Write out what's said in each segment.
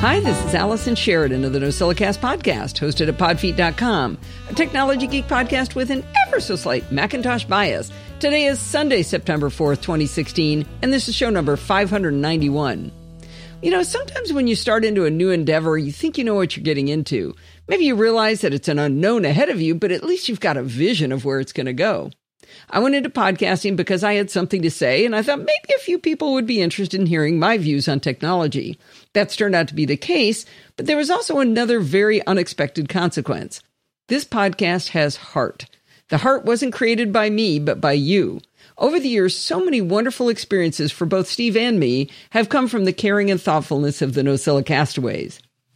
Hi, this is Allison Sheridan of the NosillaCast podcast, hosted at podfeet.com, a technology geek podcast with an ever-so-slight Macintosh bias. Today is Sunday, September 4th, 2016, and this is show number 591. You know, sometimes when you start into a new endeavor, you think you know what you're getting into. Maybe you realize that it's an unknown ahead of you, but at least you've got a vision of where it's going to go. I went into podcasting because I had something to say, and I thought maybe a few people would be interested in hearing my views on technology. That's turned out to be the case, but there was also another very unexpected consequence. This podcast has heart. The heart wasn't created by me, but by you. Over the years, so many wonderful experiences for both Steve and me have come from the caring and thoughtfulness of the Nosilla castaways.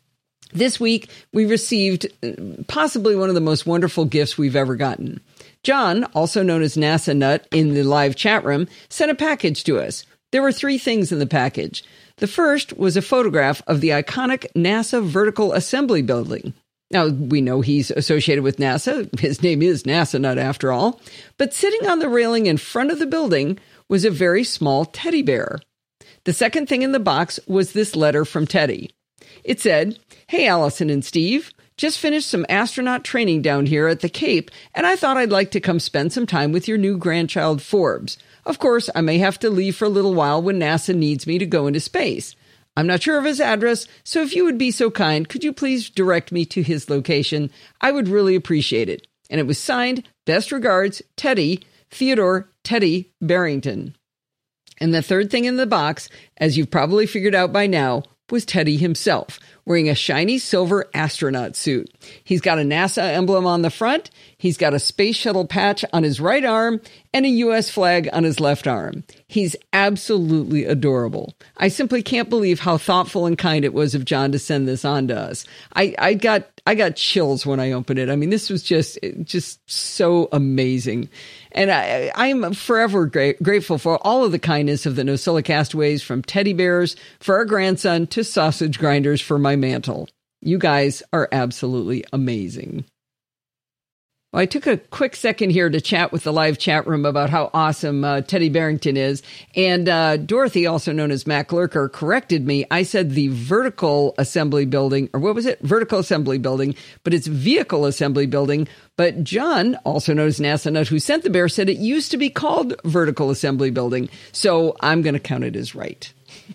This week, we received possibly one of the most wonderful gifts we've ever gotten. John, also known as NASA Nut in the live chat room, sent a package to us. There were three things in the package. The first was a photograph of the iconic NASA Vertical Assembly Building. Now, we know he's associated with NASA. His name is NASA Nut, after all. But sitting on the railing in front of the building was a very small teddy bear. The second thing in the box was this letter from Teddy. It said, "Hey, Allison and Steve. Just finished some astronaut training down here at the Cape, and I thought I'd like to come spend some time with your new grandchild, Forbes. Of course, I may have to leave for a little while when NASA needs me to go into space. I'm not sure of his address, so if you would be so kind, could you please direct me to his location? I would really appreciate it." And it was signed, "Best regards, Teddy, Theodore Teddy Barrington." And the third thing in the box, as you've probably figured out by now, was Teddy himself, wearing a shiny silver astronaut suit. He's got a NASA emblem on the front, he's got a space shuttle patch on his right arm, and a U.S. flag on his left arm. He's absolutely adorable. I simply can't believe how thoughtful and kind it was of John to send this on to us. I got chills when I opened it. I mean, this was just so amazing. And I'm forever grateful for all of the kindness of the Nosilla castaways, from teddy bears for our grandson to sausage grinders for my mantle. You guys are absolutely amazing. Well, I took a quick second here to chat with the live chat room about how awesome Teddy Barrington is. And Dorothy, also known as Mac Lurker, corrected me. I said the Vertical Assembly Building, or what was it? Vertical Assembly Building, but it's Vehicle Assembly Building. But John, also known as NASA Nut, who sent the bear, said it used to be called Vertical Assembly Building. So I'm going to count it as right.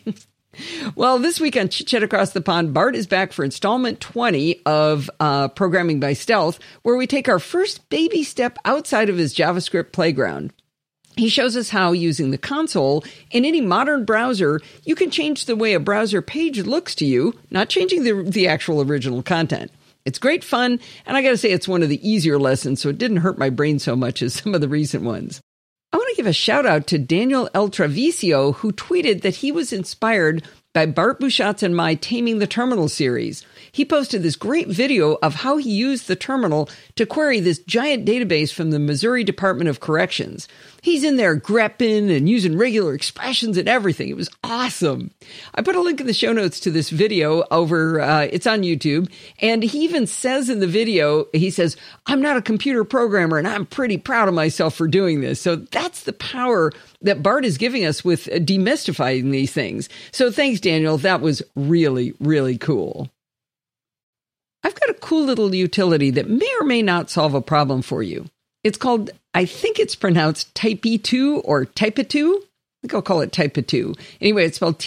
Well, this week on Chit Chat Across the Pond, Bart is back for installment 20 of Programming by Stealth, where we take our first baby step outside of his JavaScript playground. He shows us how, using the console in any modern browser, you can change the way a browser page looks to you, not changing the actual original content. It's great fun, and I gotta say it's one of the easier lessons, so it didn't hurt my brain so much as some of the recent ones. I want to give a shout out to Daniel El Travicio, who tweeted that he was inspired by Bart Busschots and my Taming the Terminal series. He posted this great video of how he used the terminal to query this giant database from the Missouri Department of Corrections. He's in there grepping and using regular expressions and everything. It was awesome. I put a link in the show notes to this video over, it's on YouTube. And he even says in the video, he says, "I'm not a computer programmer and I'm pretty proud of myself for doing this." So that's the power that Bart is giving us with demystifying these things. So thanks, Daniel. That was really, really cool. I've got a cool little utility that may or may not solve a problem for you. It's called, I think it's pronounced Typeeto or Typeeto. I think I'll call it Typeeto. Anyway, it's spelled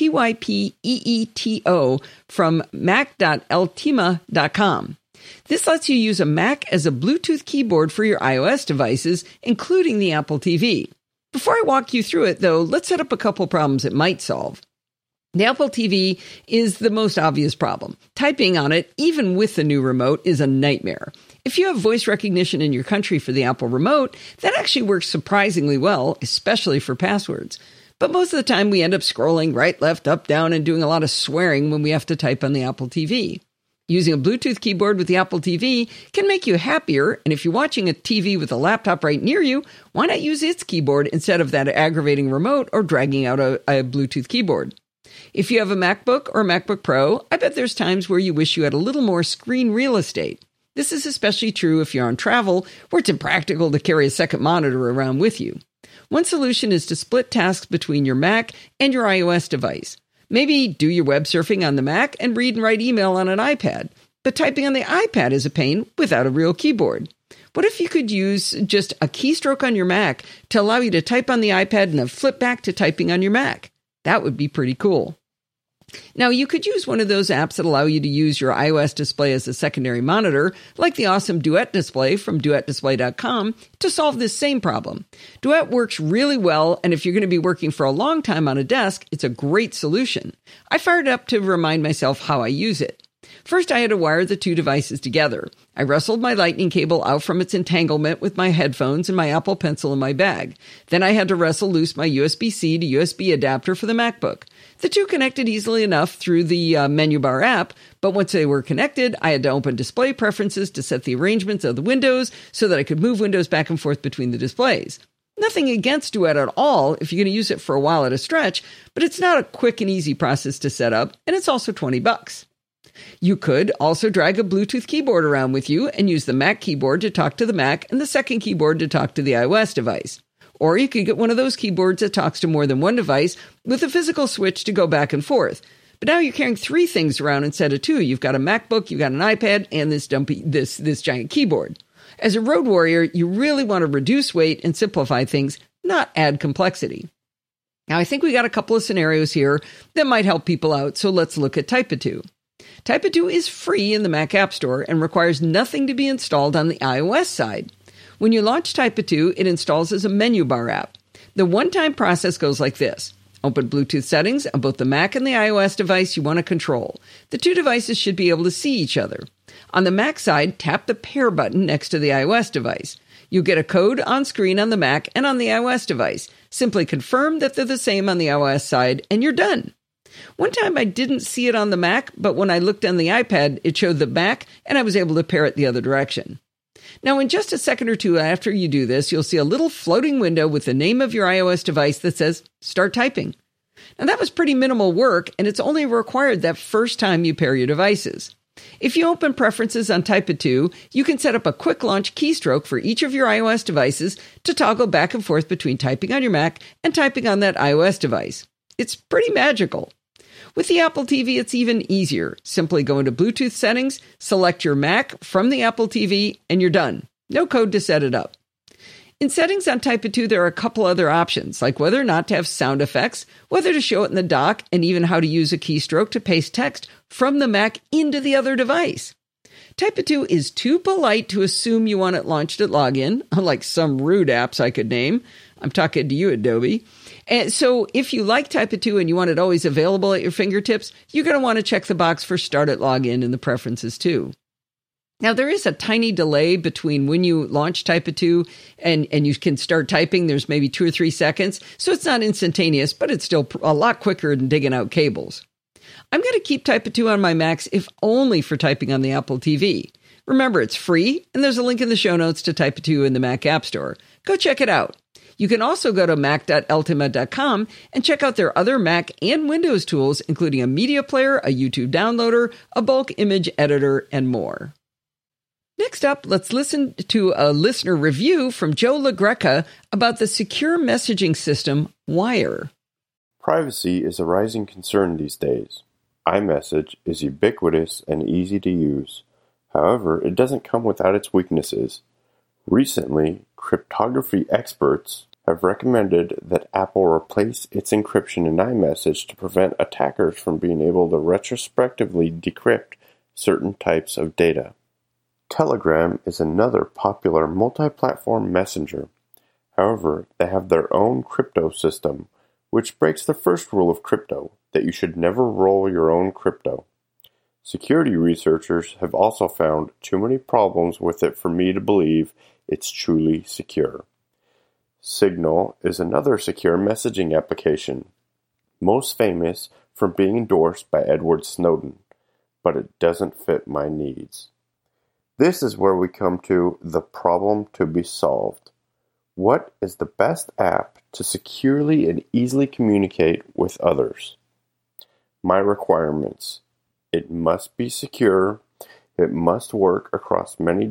Typeeto from mac.eltima.com. This lets you use a Mac as a Bluetooth keyboard for your iOS devices, including the Apple TV. Before I walk you through it, though, let's set up a couple problems it might solve. The Apple TV is the most obvious problem. Typing on it, even with the new remote, is a nightmare. If you have voice recognition in your country for the Apple remote, that actually works surprisingly well, especially for passwords. But most of the time, we end up scrolling right, left, up, down, and doing a lot of swearing when we have to type on the Apple TV. Using a Bluetooth keyboard with the Apple TV can make you happier, and if you're watching a TV with a laptop right near you, why not use its keyboard instead of that aggravating remote or dragging out a Bluetooth keyboard? If you have a MacBook or a MacBook Pro, I bet there's times where you wish you had a little more screen real estate. This is especially true if you're on travel, where it's impractical to carry a second monitor around with you. One solution is to split tasks between your Mac and your iOS device. Maybe do your web surfing on the Mac and read and write email on an iPad. But typing on the iPad is a pain without a real keyboard. What if you could use just a keystroke on your Mac to allow you to type on the iPad and then flip back to typing on your Mac? That would be pretty cool. Now, you could use one of those apps that allow you to use your iOS display as a secondary monitor, like the awesome Duet display from duetdisplay.com, to solve this same problem. Duet works really well, and if you're going to be working for a long time on a desk, it's a great solution. I fired it up to remind myself how I use it. First, I had to wire the two devices together. I wrestled my lightning cable out from its entanglement with my headphones and my Apple Pencil in my bag. Then I had to wrestle loose my USB-C to USB adapter for the MacBook. The two connected easily enough through the menu bar app, but once they were connected, I had to open display preferences to set the arrangements of the windows so that I could move windows back and forth between the displays. Nothing against Duet at all if you're going to use it for a while at a stretch, but it's not a quick and easy process to set up, and it's also $20. You could also drag a Bluetooth keyboard around with you and use the Mac keyboard to talk to the Mac and the second keyboard to talk to the iOS device. Or you could get one of those keyboards that talks to more than one device with a physical switch to go back and forth. But now you're carrying three things around instead of two. You've got a MacBook, you've got an iPad, and this giant keyboard. As a road warrior, you really want to reduce weight and simplify things, not add complexity. Now, I think we got a couple of scenarios here that might help people out, so let's look at Type-A-2. Type-A-2 is free in the Mac App Store and requires nothing to be installed on the iOS side. When you launch Type-A-2, it installs as a menu bar app. The one-time process goes like this. Open Bluetooth settings on both the Mac and the iOS device you want to control. The two devices should be able to see each other. On the Mac side, tap the pair button next to the iOS device. You'll get a code on screen on the Mac and on the iOS device. Simply confirm that they're the same on the iOS side, and you're done. One time I didn't see it on the Mac, but when I looked on the iPad, it showed the Mac, and I was able to pair it the other direction. Now, in just a second or two after you do this, you'll see a little floating window with the name of your iOS device that says, Start Typing. Now, that was pretty minimal work, and it's only required that first time you pair your devices. If you open Preferences on Type-A-2, you can set up a quick launch keystroke for each of your iOS devices to toggle back and forth between typing on your Mac and typing on that iOS device. It's pretty magical. With the Apple TV, it's even easier. Simply go into Bluetooth settings, select your Mac from the Apple TV, and you're done. No code to set it up. In settings on Type-A-2, there are a couple other options, like whether or not to have sound effects, whether to show it in the dock, and even how to use a keystroke to paste text from the Mac into the other device. Type-A-2 is too polite to assume you want it launched at login, unlike some rude apps I could name. I'm talking to you, Adobe. And so if you like Type-A-2 and you want it always available at your fingertips, you're going to want to check the box for Start at Login in the preferences too. Now, there is a tiny delay between when you launch Type-A-2 and you can start typing. There's maybe 2 or 3 seconds, so it's not instantaneous, but it's still a lot quicker than digging out cables. I'm going to keep Type-A-2 on my Macs if only for typing on the Apple TV. Remember, it's free, and there's a link in the show notes to Type-A-2 in the Mac App Store. Go check it out. You can also go to mac.ultima.com and check out their other Mac and Windows tools, including a media player, a YouTube downloader, a bulk image editor, and more. Next up, let's listen to a listener review from Joe LaGreca about the secure messaging system Wire. Privacy is a rising concern these days. iMessage is ubiquitous and easy to use. However, it doesn't come without its weaknesses. Recently, cryptography experts have recommended that Apple replace its encryption in iMessage to prevent attackers from being able to retrospectively decrypt certain types of data. Telegram is another popular multi-platform messenger. However, they have their own crypto system, which breaks the first rule of crypto, that you should never roll your own crypto. Security researchers have also found too many problems with it for me to believe it's truly secure. Signal is another secure messaging application, most famous for being endorsed by Edward Snowden, but it doesn't fit my needs. This is where we come to the problem to be solved. What is the best app to securely and easily communicate with others? My requirements. It must be secure. It must work across many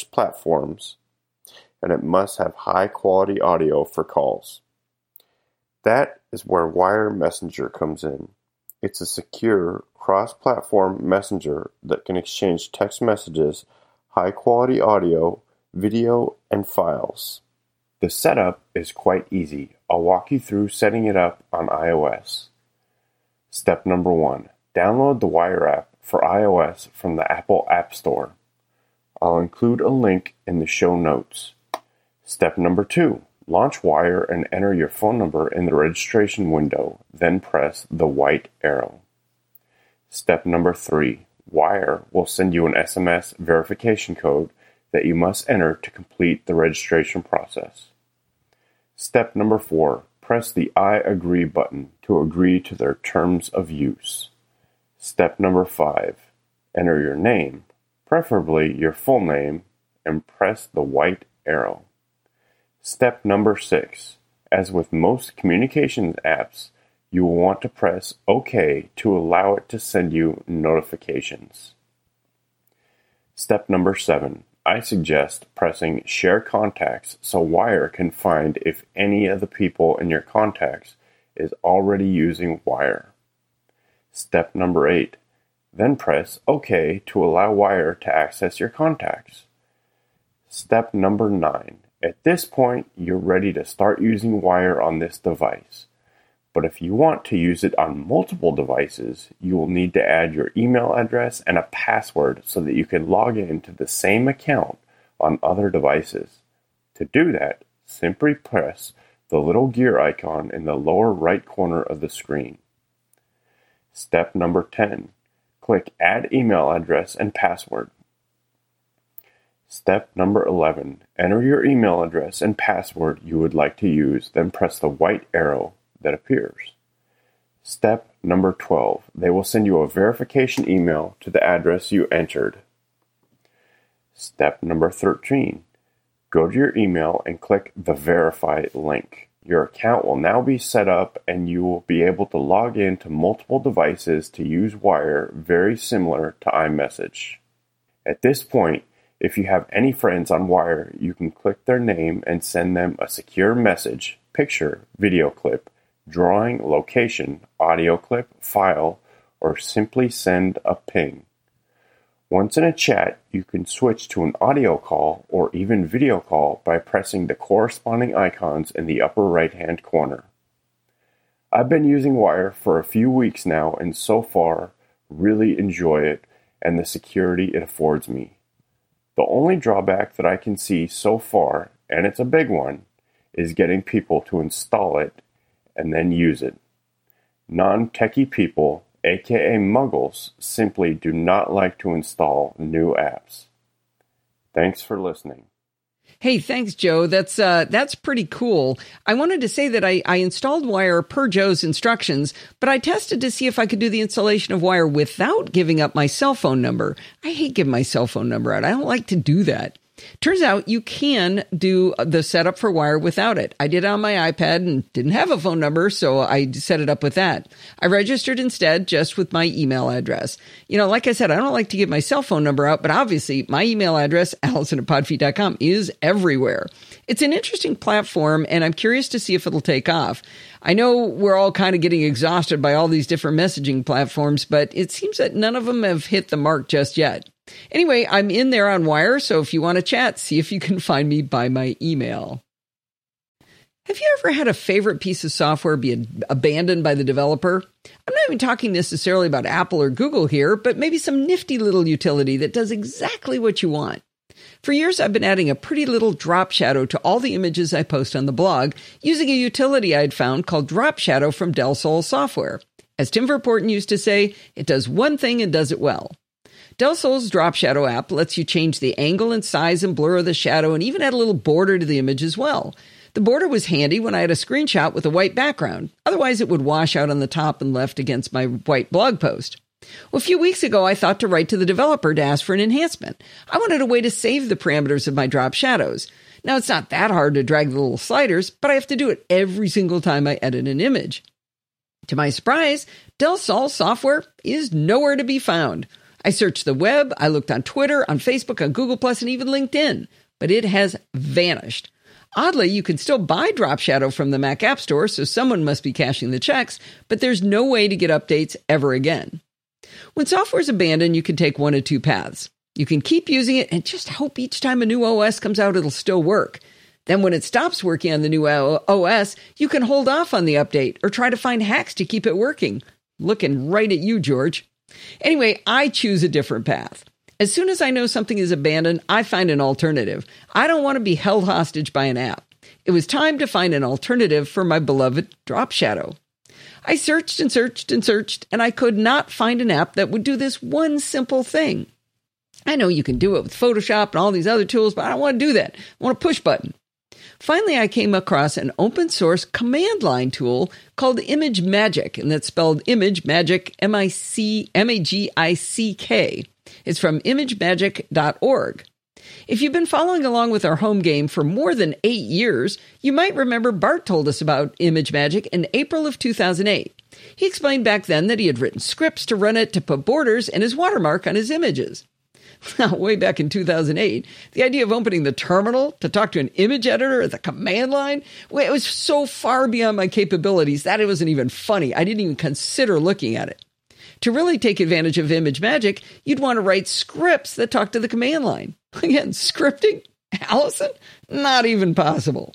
devices/platforms. And it must have high quality audio for calls. That is where Wire Messenger comes in. It's a secure, cross-platform messenger that can exchange text messages, high-quality audio, video, and files. The setup is quite easy. I'll walk you through setting it up on iOS. Step number 1. Download the Wire app for iOS from the Apple App Store. I'll include a link in the show notes. Step number 2. Launch Wire and enter your phone number in the registration window, then press the white arrow. Step number 3. Wire will send you an SMS verification code that you must enter to complete the registration process. Step number 4. Press the I agree button to agree to their terms of use. Step number 5. Enter your name, preferably your full name, and press the white arrow. Step number 6. As with most communications apps, you will want to press OK to allow it to send you notifications. Step number 7. I suggest pressing Share Contacts so Wire can find if any of the people in your contacts is already using Wire. Step number 8. Then press OK to allow Wire to access your contacts. Step number 9. At this point, you're ready to start using Wire on this device. But if you want to use it on multiple devices, you will need to add your email address and a password so that you can log into the same account on other devices. To do that, simply press the little gear icon in the lower right corner of the screen. Step number 10. Click Add Email Address and Password. Step number 11. Enter your email address and password you would like to use, then press the white arrow that appears. Step number 12. They will send you a verification email to the address you entered. Step number 13. Go to your email and click the Verify link. Your account will now be set up and you will be able to log in to multiple devices to use Wire, very similar to iMessage. At this point, if you have any friends on Wire, you can click their name and send them a secure message, picture, video clip, drawing, location, audio clip, file, or simply send a ping. Once in a chat, you can switch to an audio call or even video call by pressing the corresponding icons in the upper right-hand corner. I've been using Wire for a few weeks now and so far really enjoy it and the security it affords me. The only drawback that I can see so far, and it's a big one, is getting people to install it and then use it. Non-techie people, aka muggles, simply do not like to install new apps. Thanks for listening. Hey, thanks, Joe. That's pretty cool. I wanted to say that I installed Wire per Joe's instructions, but I tested to see if I could do the installation of Wire without giving up my cell phone number. I hate giving my cell phone number out. I don't like to do that. Turns out you can do the setup for Wire without it. I did it on my iPad and didn't have a phone number, so I set it up with that. I registered instead just with my email address. You know, like I said, I don't like to give my cell phone number out, but obviously my email address, Allison@podfeet.com, is everywhere. It's an interesting platform, and I'm curious to see if it'll take off. I know we're all kind of getting exhausted by all these different messaging platforms, but it seems that none of them have hit the mark just yet. Anyway, I'm in there on Wire, so if you want to chat, see if you can find me by my email. Have you ever had a favorite piece of software be abandoned by the developer? I'm not even talking necessarily about Apple or Google here, but maybe some nifty little utility that does exactly what you want. For years, I've been adding a pretty little drop shadow to all the images I post on the blog using a utility I'd found called Drop Shadow from Del Sol Software. As Tim Verpoorten used to say, it does one thing and does it well. Del Sol's Drop Shadow app lets you change the angle and size and blur of the shadow and even add a little border to the image as well. The border was handy when I had a screenshot with a white background. Otherwise, it would wash out on the top and left against my white blog post. Well, a few weeks ago, I thought to write to the developer to ask for an enhancement. I wanted a way to save the parameters of my drop shadows. Now, it's not that hard to drag the little sliders, but I have to do it every single time I edit an image. To my surprise, Del Sol software is nowhere to be found. I searched the web, I looked on Twitter, on Facebook, on Google+, and even LinkedIn, but it has vanished. Oddly, you can still buy Drop Shadow from the Mac App Store, so someone must be cashing the checks, but there's no way to get updates ever again. When software's abandoned, you can take one of two paths. You can keep using it and just hope each time a new OS comes out, it'll still work. Then when it stops working on the new OS, you can hold off on the update or try to find hacks to keep it working. Looking right at you, George. Anyway, I choose a different path. As soon as I know something is abandoned, I find an alternative. I don't want to be held hostage by an app. It was time to find an alternative for my beloved Drop Shadow. I searched and searched and searched, and I could not find an app that would do this one simple thing. I know you can do it with Photoshop and all these other tools, but I don't want to do that. I want a push button. Finally, I came across an open source command line tool called ImageMagick, and that's spelled Image Magic, M-A-G-I-C-K. It's from imagemagick.org. If you've been following along with our home game for more than 8 years, you might remember Bart told us about ImageMagick in April of 2008. He explained back then that he had written scripts to run it to put borders and his watermark on his images. Now, way back in 2008, the idea of opening the terminal to talk to an image editor at the command line, well, it was so far beyond my capabilities that it wasn't even funny. I didn't even consider looking at it. To really take advantage of ImageMagick, you'd want to write scripts that talk to the command line. Again, scripting? Allison? Not even possible.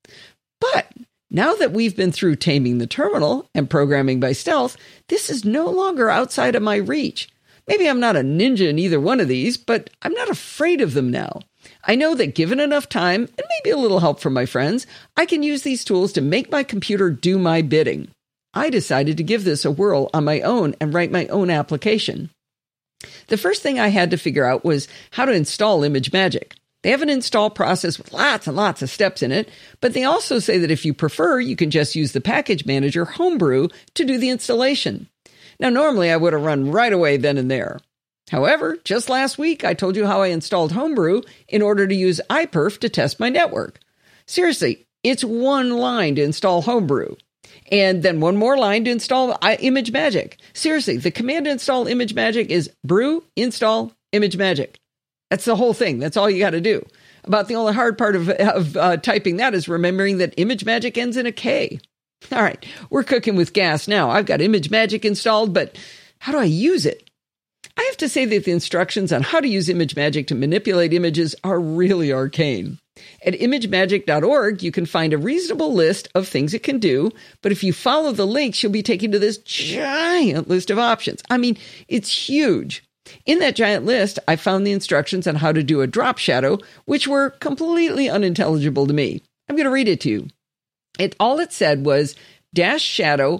But now that we've been through taming the terminal and programming by stealth, this is no longer outside of my reach. Maybe I'm not a ninja in either one of these, but I'm not afraid of them now. I know that given enough time, and maybe a little help from my friends, I can use these tools to make my computer do my bidding. I decided to give this a whirl on my own and write my own application. The first thing I had to figure out was how to install ImageMagick. They have an install process with lots and lots of steps in it, but they also say that if you prefer, you can just use the package manager Homebrew to do the installation. Now, normally I would have run right away then and there. However, just last week, I told you how I installed Homebrew in order to use iPerf to test my network. Seriously, it's one line to install Homebrew. And then one more line to install ImageMagick. Seriously, the command to install ImageMagick is brew install ImageMagick. That's the whole thing. That's all you got to do. About the only hard part of typing that is remembering that ImageMagick ends in a K. All right, we're cooking with gas now. I've got ImageMagick installed, but how do I use it? I have to say that the instructions on how to use ImageMagick to manipulate images are really arcane. At imagemagick.org, you can find a reasonable list of things it can do, but if you follow the links, you'll be taken to this giant list of options. I mean, it's huge. In that giant list, I found the instructions on how to do a drop shadow, which were completely unintelligible to me. I'm going to read it to you. All it said was -shadow,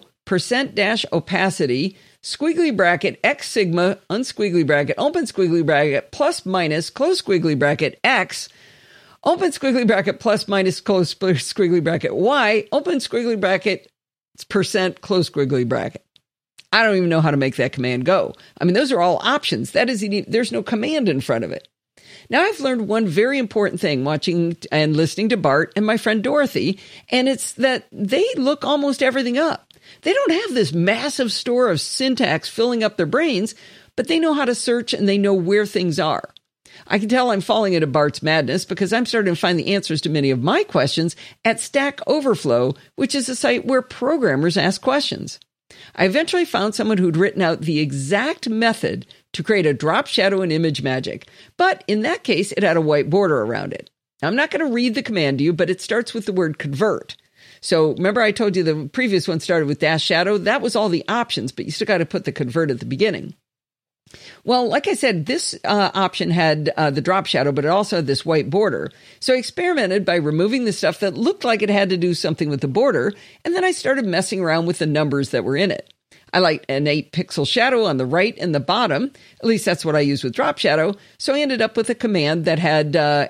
%-opacity, squiggly bracket, X sigma, unsquiggly bracket, open squiggly bracket, plus minus, close squiggly bracket, X, open squiggly bracket, plus minus, close squiggly bracket, Y, open squiggly bracket, %, close squiggly bracket. I don't even know how to make that command go. I mean, those are all options. That is, there's no command in front of it. Now, I've learned one very important thing watching and listening to Bart and my friend Dorothy, and it's that they look almost everything up. They don't have this massive store of syntax filling up their brains, but they know how to search and they know where things are. I can tell I'm falling into Bart's madness because I'm starting to find the answers to many of my questions at Stack Overflow, which is a site where programmers ask questions. I eventually found someone who'd written out the exact method to create a drop shadow in ImageMagick, but in that case, it had a white border around it. Now, I'm not going to read the command to you, but it starts with the word convert. So remember I told you the previous one started with -shadow? That was all the options, but you still got to put the convert at the beginning. Well, like I said, this option had the drop shadow, but it also had this white border. So I experimented by removing the stuff that looked like it had to do something with the border, and then I started messing around with the numbers that were in it. I liked an 8-pixel shadow on the right and the bottom. At least that's what I use with drop shadow. So I ended up with a command that had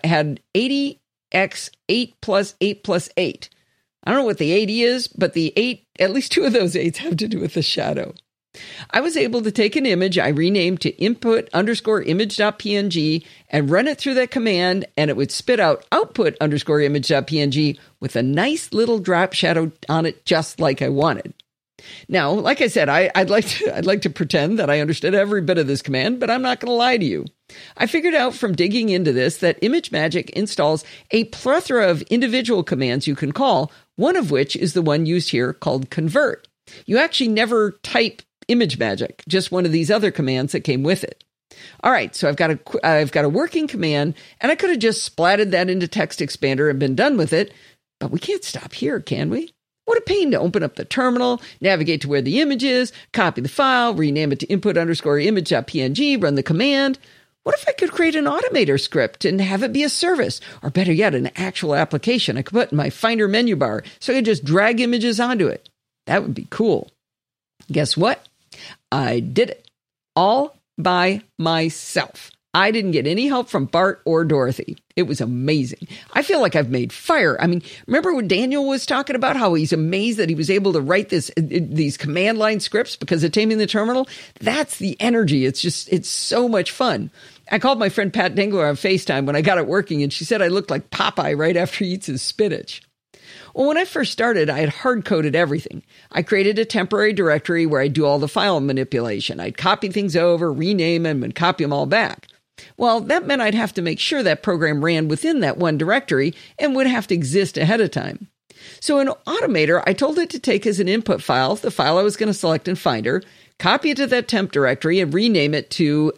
80x 8 plus 8 plus 8. I don't know what the 80 is, but the 8, at least 2 of those 8s have to do with the shadow. I was able to take an image I renamed to input_image.png and run it through that command, and it would spit out output_image.png with a nice little drop shadow on it just like I wanted. Now, like I said, I'd like to pretend that I understood every bit of this command, but I'm not going to lie to you. I figured out from digging into this that ImageMagick installs a plethora of individual commands you can call, one of which is the one used here called convert. You actually never type ImageMagick, just one of these other commands that came with it. All right, so I've got a working command, and I could have just splatted that into TextExpander and been done with it, but we can't stop here, can we? What a pain to open up the terminal, navigate to where the image is, copy the file, rename it to input_image.png, run the command. What if I could create an Automator script and have it be a service, or better yet, an actual application I could put in my Finder menu bar so I could just drag images onto it? That would be cool. Guess what? I did it all by myself. I didn't get any help from Bart or Dorothy. It was amazing. I feel like I've made fire. I mean, remember when Daniel was talking about how he's amazed that he was able to write these command line scripts because of Taming the Terminal? That's the energy. It's so much fun. I called my friend Pat Dengler on FaceTime when I got it working, and she said I looked like Popeye right after he eats his spinach. Well, when I first started, I had hard-coded everything. I created a temporary directory where I'd do all the file manipulation. I'd copy things over, rename them, and copy them all back. Well, that meant I'd have to make sure that program ran within that one directory and would have to exist ahead of time. So in Automator, I told it to take as an input file the file I was going to select in Finder, copy it to that temp directory, and rename it to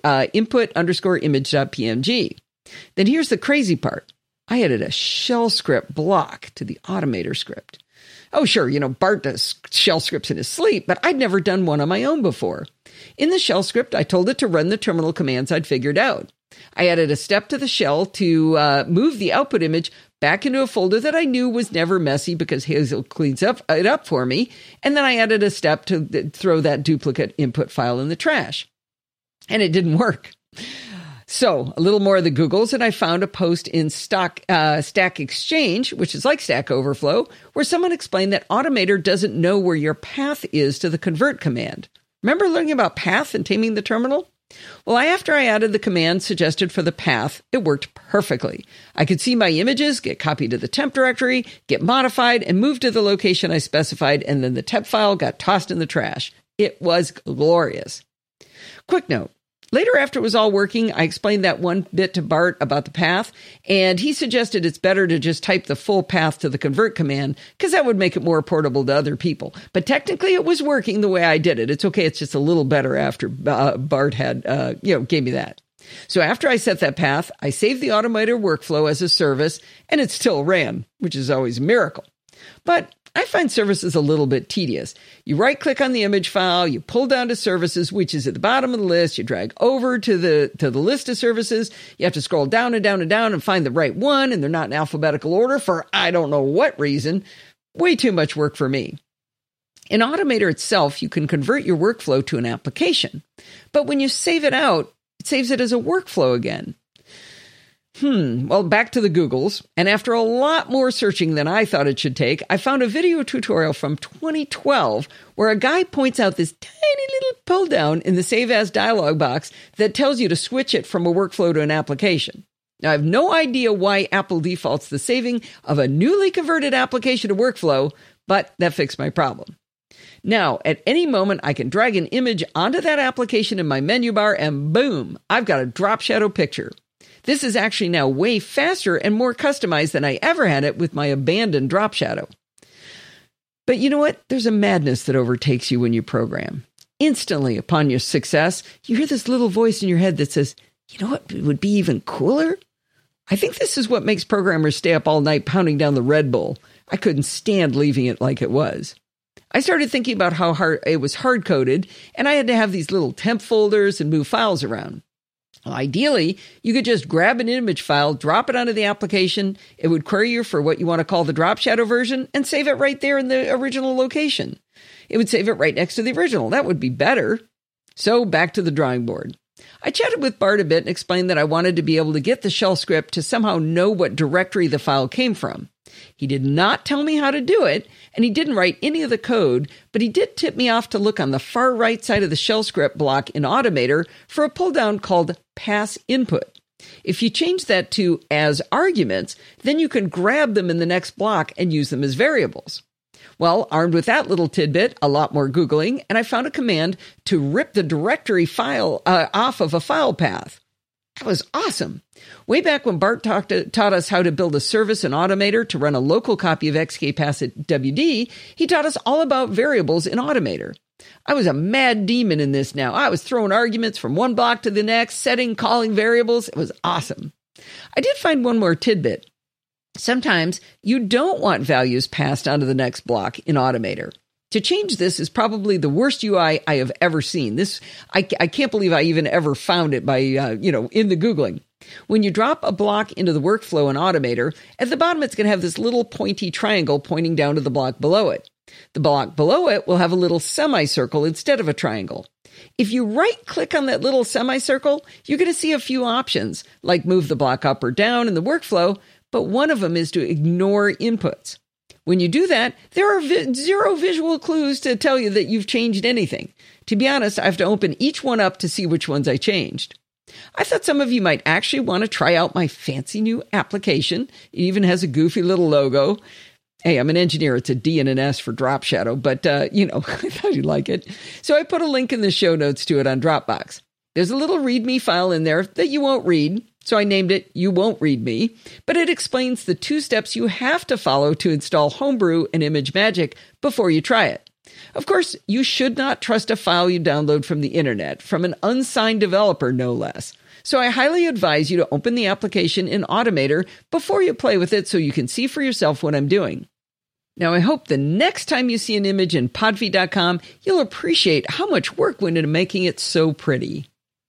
input_image.png. Then here's the crazy part. I added a shell script block to the Automator script. Oh, sure, Bart does shell scripts in his sleep, but I'd never done one on my own before. In the shell script, I told it to run the terminal commands I'd figured out. I added a step to the shell to move the output image back into a folder that I knew was never messy because Hazel cleans it up for me, and then I added a step to throw that duplicate input file in the trash. And it didn't work. So a little more of the Googles, and I found a post in Stack Exchange, which is like Stack Overflow, where someone explained that Automator doesn't know where your path is to the convert command. Remember learning about path and Taming the Terminal? Well, after I added the command suggested for the path, it worked perfectly. I could see my images get copied to the temp directory, get modified, and moved to the location I specified, and then the temp file got tossed in the trash. It was glorious. Quick note. Later, after it was all working, I explained that one bit to Bart about the path, and he suggested it's better to just type the full path to the convert command, because that would make it more portable to other people. But technically, it was working the way I did it. It's okay. It's just a little better after Bart had, gave me that. So after I set that path, I saved the Automator workflow as a service, and it still ran, which is always a miracle. But I find services a little bit tedious. You right-click on the image file, you pull down to services, which is at the bottom of the list. You drag over to the list of services. You have to scroll down and down and down and find the right one, and they're not in alphabetical order for I don't know what reason. Way too much work for me. In Automator itself, you can convert your workflow to an application. But when you save it out, it saves it as a workflow again. Well, back to the Googles, and after a lot more searching than I thought it should take, I found a video tutorial from 2012 where a guy points out this tiny little pull down in the Save As dialog box that tells you to switch it from a workflow to an application. Now, I have no idea why Apple defaults the saving of a newly converted application to workflow, but that fixed my problem. Now, at any moment, I can drag an image onto that application in my menu bar, and boom, I've got a drop shadow picture. This is actually now way faster and more customized than I ever had it with my abandoned drop shadow. But you know what? There's a madness that overtakes you when you program. Instantly, upon your success, you hear this little voice in your head that says, you know what would be even cooler? I think this is what makes programmers stay up all night pounding down the Red Bull. I couldn't stand leaving it like it was. I started thinking about how hard it was hard-coded, and I had to have these little temp folders and move files around. Well, ideally, you could just grab an image file, drop it onto the application, it would query you for what you want to call the drop shadow version, and save it right there in the original location. It would save it right next to the original. That would be better. So back to the drawing board. I chatted with Bart a bit and explained that I wanted to be able to get the shell script to somehow know what directory the file came from. He did not tell me how to do it, and he didn't write any of the code, but he did tip me off to look on the far right side of the shell script block in Automator for a pull-down called Pass Input. If you change that to as arguments, then you can grab them in the next block and use them as variables. Well, armed with that little tidbit, a lot more Googling, and I found a command to rip the directory file off of a file path. That was awesome. Way back when Bart taught us how to build a service and Automator to run a local copy of XKPass at WD, he taught us all about variables in Automator. I was a mad demon in this now. I was throwing arguments from one block to the next, setting, calling variables. It was awesome. I did find one more tidbit. Sometimes you don't want values passed on to the next block in Automator. To change this is probably the worst UI I have ever seen. I can't believe I even ever found it by, in the Googling. When you drop a block into the workflow in Automator, at the bottom it's going to have this little pointy triangle pointing down to the block below it. The block below it will have a little semicircle instead of a triangle. If you right-click on that little semicircle, you're going to see a few options, like move the block up or down in the workflow, but one of them is to ignore inputs. When you do that, there are zero visual clues to tell you that you've changed anything. To be honest, I have to open each one up to see which ones I changed. I thought some of you might actually want to try out my fancy new application. It even has a goofy little logo. Hey, I'm an engineer. It's a D and an S for Drop Shadow, but, I thought you'd like it. So I put a link in the show notes to it on Dropbox. There's a little README file in there that you won't read, so I named it You Won't Read Me, but it explains the 2 steps you have to follow to install Homebrew and ImageMagick before you try it. Of course, you should not trust a file you download from the internet, from an unsigned developer, no less. So I highly advise you to open the application in Automator before you play with it so you can see for yourself what I'm doing. Now, I hope the next time you see an image in podfeet.com, you'll appreciate how much work went into making it so pretty.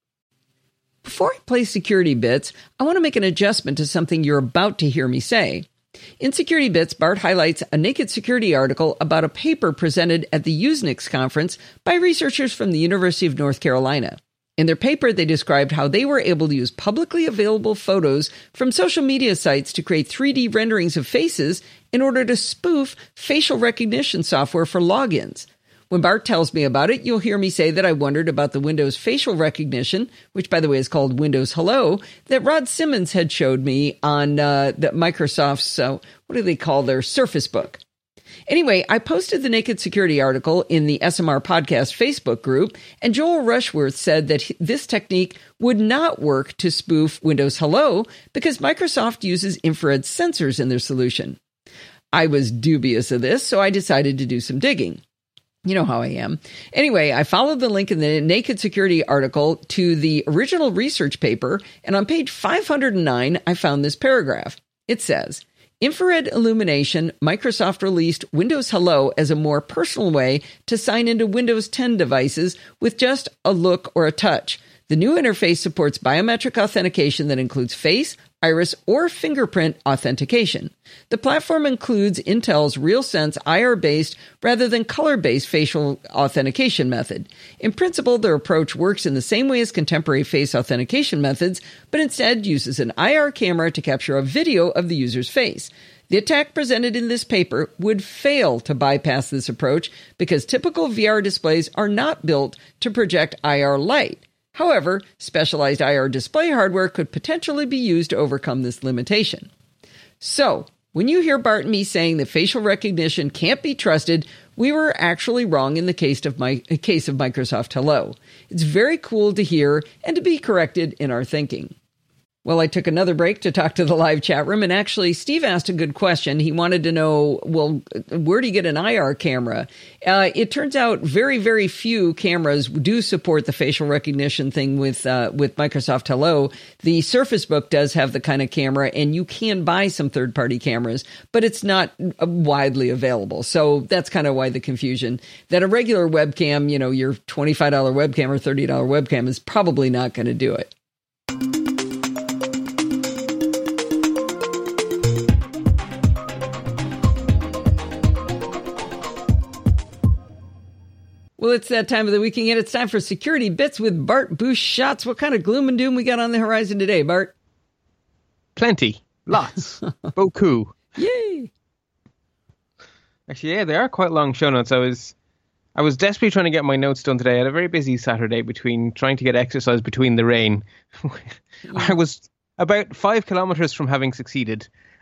Before I play Security Bits, I want to make an adjustment to something you're about to hear me say. In Security Bits, Bart highlights a Naked Security article about a paper presented at the Usenix conference by researchers from the University of North Carolina. In their paper, they described how they were able to use publicly available photos from social media sites to create 3D renderings of faces in order to spoof facial recognition software for logins. When Bart tells me about it, you'll hear me say that I wondered about the Windows facial recognition, which, by the way, is called Windows Hello, that Rod Simmons had showed me on the Microsoft's, what do they call their Surface Book. Anyway, I posted the Naked Security article in the SMR Podcast Facebook group, and Joel Rushworth said that this technique would not work to spoof Windows Hello because Microsoft uses infrared sensors in their solution. I was dubious of this, so I decided to do some digging. You know how I am. Anyway, I followed the link in the Naked Security article to the original research paper, and on page 509, I found this paragraph. It says, Infrared illumination, Microsoft released Windows Hello as a more personal way to sign into Windows 10 devices with just a look or a touch. The new interface supports biometric authentication that includes face, iris, or fingerprint authentication. The platform includes Intel's RealSense IR-based rather than color-based facial authentication method. In principle, their approach works in the same way as contemporary face authentication methods, but instead uses an IR camera to capture a video of the user's face. The attack presented in this paper would fail to bypass this approach because typical VR displays are not built to project IR light. However, specialized IR display hardware could potentially be used to overcome this limitation. So, when you hear Bart and me saying that facial recognition can't be trusted, we were actually wrong in the case of Microsoft Hello. It's very cool to hear and to be corrected in our thinking. Well, I took another break to talk to the live chat room, and actually, Steve asked a good question. He wanted to know, well, where do you get an IR camera? It turns out very, very few cameras do support the facial recognition thing with Microsoft Hello. The Surface Book does have the kind of camera, and you can buy some third-party cameras, but it's not widely available. So that's kind of why the confusion. That a regular webcam, your $25 webcam or $30 webcam is probably not going to do it. Well, it's that time of the week again. It's time for Security Bits with Bart Busschots. What kind of gloom and doom we got on the horizon today, Bart? Plenty. Lots. Beaucoup. Yay. Actually, yeah, they are quite long show notes. I was desperately trying to get my notes done today. I had a very busy Saturday between trying to get exercise between the rain. I was about 5 kilometers from having succeeded.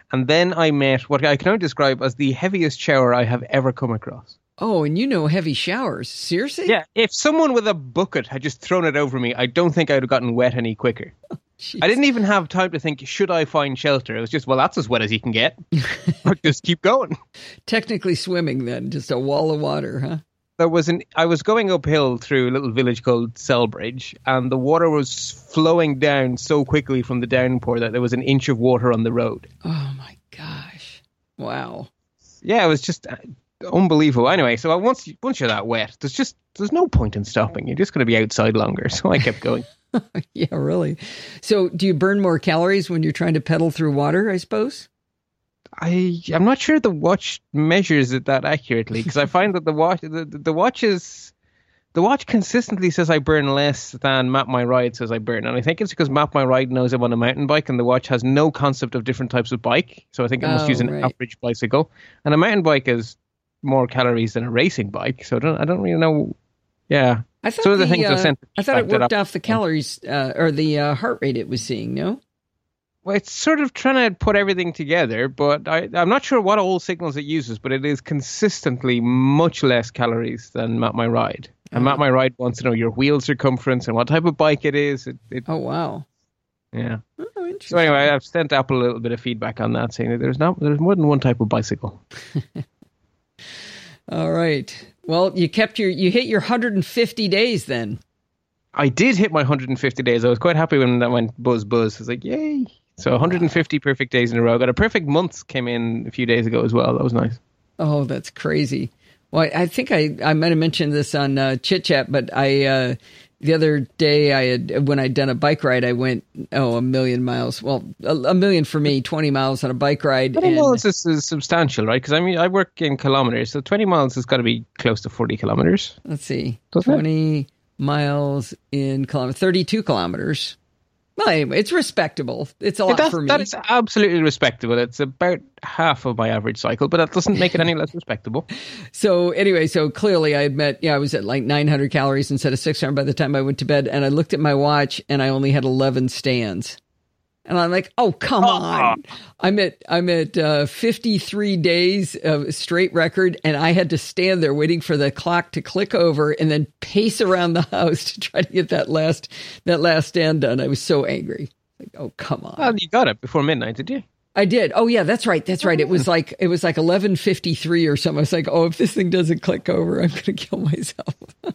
And then I met what I can only describe as the heaviest shower I have ever come across. Oh, and you know heavy showers. Seriously? Yeah, if someone with a bucket had just thrown it over me, I don't think I would have gotten wet any quicker. Jeez. I didn't even have time to think, should I find shelter? It was just, well, that's as wet as you can get. Or just keep going. Technically swimming then, just a wall of water, huh? I was going uphill through a little village called Selbridge, and the water was flowing down so quickly from the downpour that there was an inch of water on the road. Oh my gosh. Wow. Yeah, it was just unbelievable. Anyway, so once you're that wet, there's no point in stopping. You're just going to be outside longer. So I kept going. Yeah, really. So do you burn more calories when you're trying to pedal through water, I suppose? I'm not sure the watch measures it that accurately, because I find that the watch consistently says I burn less than Map My Ride says I burn. And I think it's because Map My Ride knows I'm on a mountain bike and the watch has no concept of different types of bike. So I think it must use an average bicycle. And a mountain bike is more calories than a racing bike. So I don't really know. Yeah. I thought it worked off the calories or the heart rate it was seeing, no? Well, it's sort of trying to put everything together, but I'm not sure what all signals it uses, but it is consistently much less calories than Map My Ride. And Map My Ride wants to know your wheel circumference and what type of bike it is. Oh, wow. Yeah. Oh, interesting. So anyway, I've sent Apple a little bit of feedback on that, saying that there's more than one type of bicycle. All right. Well, you hit your 150 days then. I did hit my 150 days. I was quite happy when that went buzz. I was like, yay. So 150 perfect days in a row. Got a perfect month came in a few days ago as well. That was nice. Oh, that's crazy. Well, I think I might have mentioned this on Chit Chat, but the other day when I'd done a bike ride, I went, a million miles. Well, a million for me, 20 miles on a bike ride. 20 miles is substantial, right? Because I work in kilometers, so 20 miles has got to be close to 40 kilometers. Let's see. 20 miles in kilometers, 32 kilometers. Well, anyway, it's respectable. It's a lot for me. That is absolutely respectable. It's about half of my average cycle, but that doesn't make it any less respectable. So anyway, clearly I admit, I was at like 900 calories instead of 600 by the time I went to bed, and I looked at my watch and I only had 11 stands. And I'm like, oh, come on. I'm at 53 days of straight record, and I had to stand there waiting for the clock to click over and then pace around the house to try to get that last stand done. I was so angry. Like, oh, come on. Well, you got it before midnight, did you? I did. Oh, yeah, that's right. It was like 11:53 or something. I was like, oh, if this thing doesn't click over, I'm going to kill myself.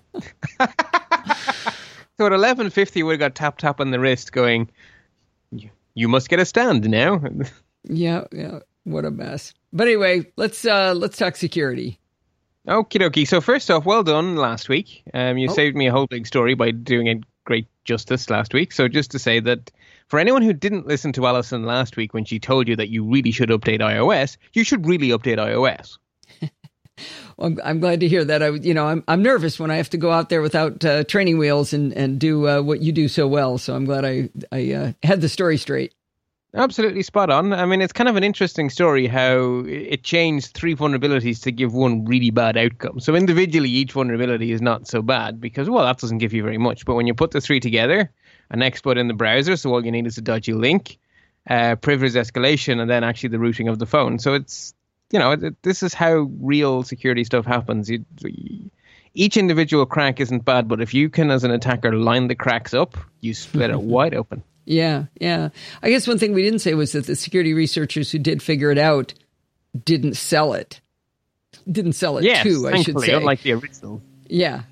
So at 11:50, you would have got tap on the wrist going, you must get a stand now. Yeah. What a mess. But anyway, let's talk security. Okie dokie. So first off, well done last week. You saved me a whole big story by doing it great justice last week. So just to say that for anyone who didn't listen to Alison last week when she told you that you really should update iOS, you should really update iOS. Well, I'm glad to hear that. I'm nervous when I have to go out there without training wheels and do what you do so well. So I'm glad I had the story straight. Absolutely spot on. I mean, it's kind of an interesting story how it changed 3 vulnerabilities to give one really bad outcome. So individually, each vulnerability is not so bad because, well, that doesn't give you very much. But when you put the 3 together, an exploit in the browser, so all you need is a dodgy link, privilege escalation, and then actually the routing of the phone. So it's, this is how real security stuff happens. Each individual crack isn't bad, but if you can, as an attacker, line the cracks up, you split it wide open. Yeah. I guess one thing we didn't say was that the security researchers who did figure it out didn't sell it. Yes, too, I should say. Unlike the original. Yeah.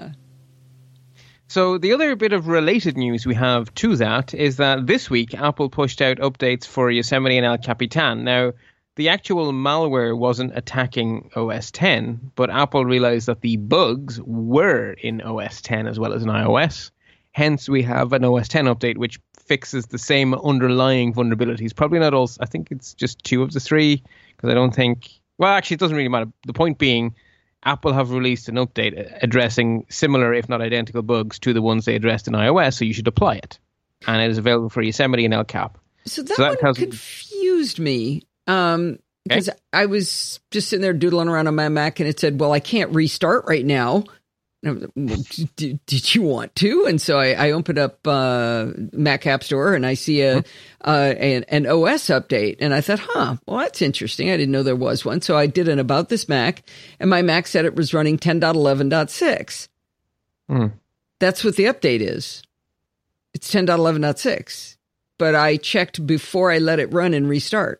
So the other bit of related news we have to that is that this week, Apple pushed out updates for Yosemite and El Capitan. Now, the actual malware wasn't attacking OS X, but Apple realized that the bugs were in OS X as well as in iOS. Hence, we have an OS X update which fixes the same underlying vulnerabilities. Probably not all. I think it's just 2 of the 3, because I don't think... Well, actually, it doesn't really matter. The point being, Apple have released an update addressing similar, if not identical, bugs to the ones they addressed in iOS, so you should apply it. And it is available for Yosemite and El Cap. So that one confused me. Because I was just sitting there doodling around on my Mac and it said, well, I can't restart right now. Did you want to? And so I opened up Mac App Store and I see an OS update. And I thought, well, that's interesting. I didn't know there was one. So I did an About This Mac, and my Mac said it was running 10.11.6. That's what the update is. It's 10.11.6. But I checked before I let it run and restart.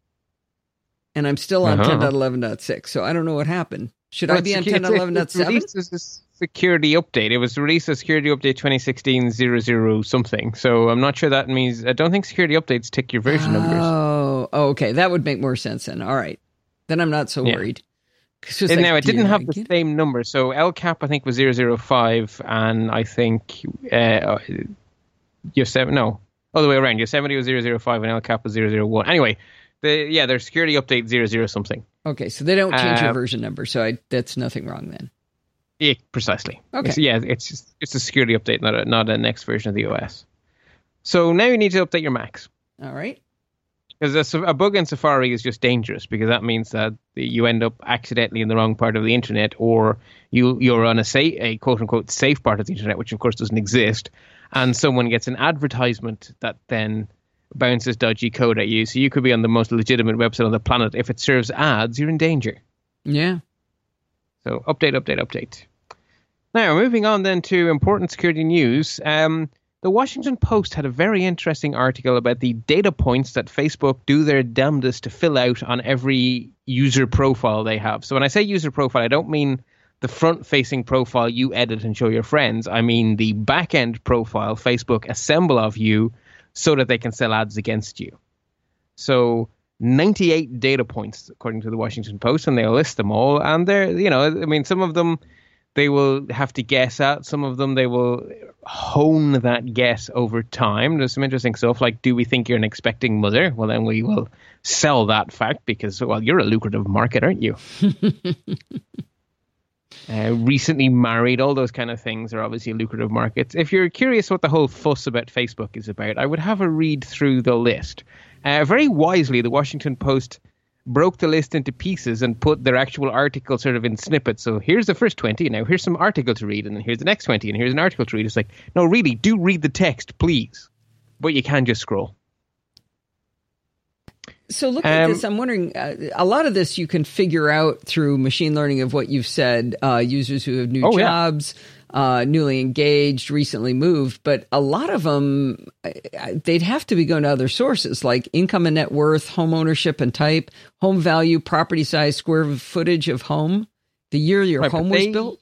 And I'm still on 10.11.6. So I don't know what happened. Should I be on 10.11.7? Security update. It was released as security update 2016-00 something. So I'm not sure that means. I don't think security updates tick your version numbers. Oh, okay. That would make more sense then. All right. Then I'm not so worried. Now, it didn't have the same number. So LCAP, I think, was 005, and I think Yosemite, no, other way around. Yosemite was 005 and LCAP was 001. Anyway, their security update 00 something. Okay, so they don't change your version number, so that's nothing wrong then. Yeah, precisely. Okay. It's a security update, not a next version of the OS. So now you need to update your Macs. All right. Because a bug in Safari is just dangerous, because that means that you end up accidentally in the wrong part of the internet, or you're on a quote-unquote safe part of the internet, which of course doesn't exist, and someone gets an advertisement that then bounces dodgy code at you. So you could be on the most legitimate website on the planet. If it serves ads, you're in danger. Yeah. So update. Now, moving on then to important security news. The Washington Post had a very interesting article about the data points that Facebook do their damnedest to fill out on every user profile they have. So when I say user profile, I don't mean the front-facing profile you edit and show your friends. I mean the back-end profile Facebook assemble of you so that they can sell ads against you. So 98 data points, according to the Washington Post, and they'll list them all. And they're, some of them they will have to guess at. Some of them they will hone that guess over time. There's some interesting stuff like, do we think you're an expecting mother? Well, then we will sell that fact because, well, you're a lucrative market, aren't you? Recently married, all those kind of things are obviously lucrative markets. If you're curious what the whole fuss about Facebook is about, I would have a read through the list. Very wisely, the Washington Post broke the list into pieces and put their actual article sort of in snippets. So here's the first 20, now here's some article to read, and then here's the next 20, and here's an article to read. It's like, no, really, do read the text, please. But you can just scroll. So looking at this, I'm wondering, a lot of this you can figure out through machine learning of what you've said, users who have new jobs, newly engaged, recently moved, but a lot of them, they'd have to be going to other sources like income and net worth, home ownership and type, home value, property size, square footage of home, the year your home was built.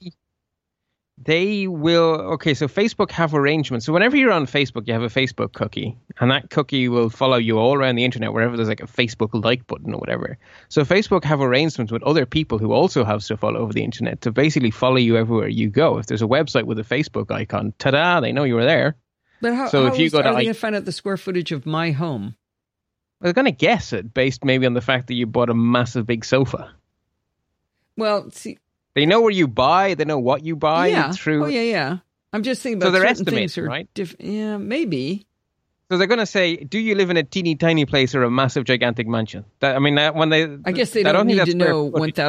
They will. Okay, so Facebook have arrangements. So whenever you're on Facebook, you have a Facebook cookie, and that cookie will follow you all around the internet, wherever there's like a Facebook like button or whatever. So Facebook have arrangements with other people who also have stuff all over the internet to basically follow you everywhere you go. If there's a website with a Facebook icon, ta-da, they know you were there. But how are they going to find out the square footage of my home? They're going to guess it based maybe on the fact that you bought a massive big sofa. Well, see... They know where you buy. They know what you buy. Yeah. Through... Oh, yeah. I'm just thinking about certain things are right? Yeah, maybe. So they're going to say, do you live in a teeny tiny place or a massive gigantic mansion? I guess they don't need to know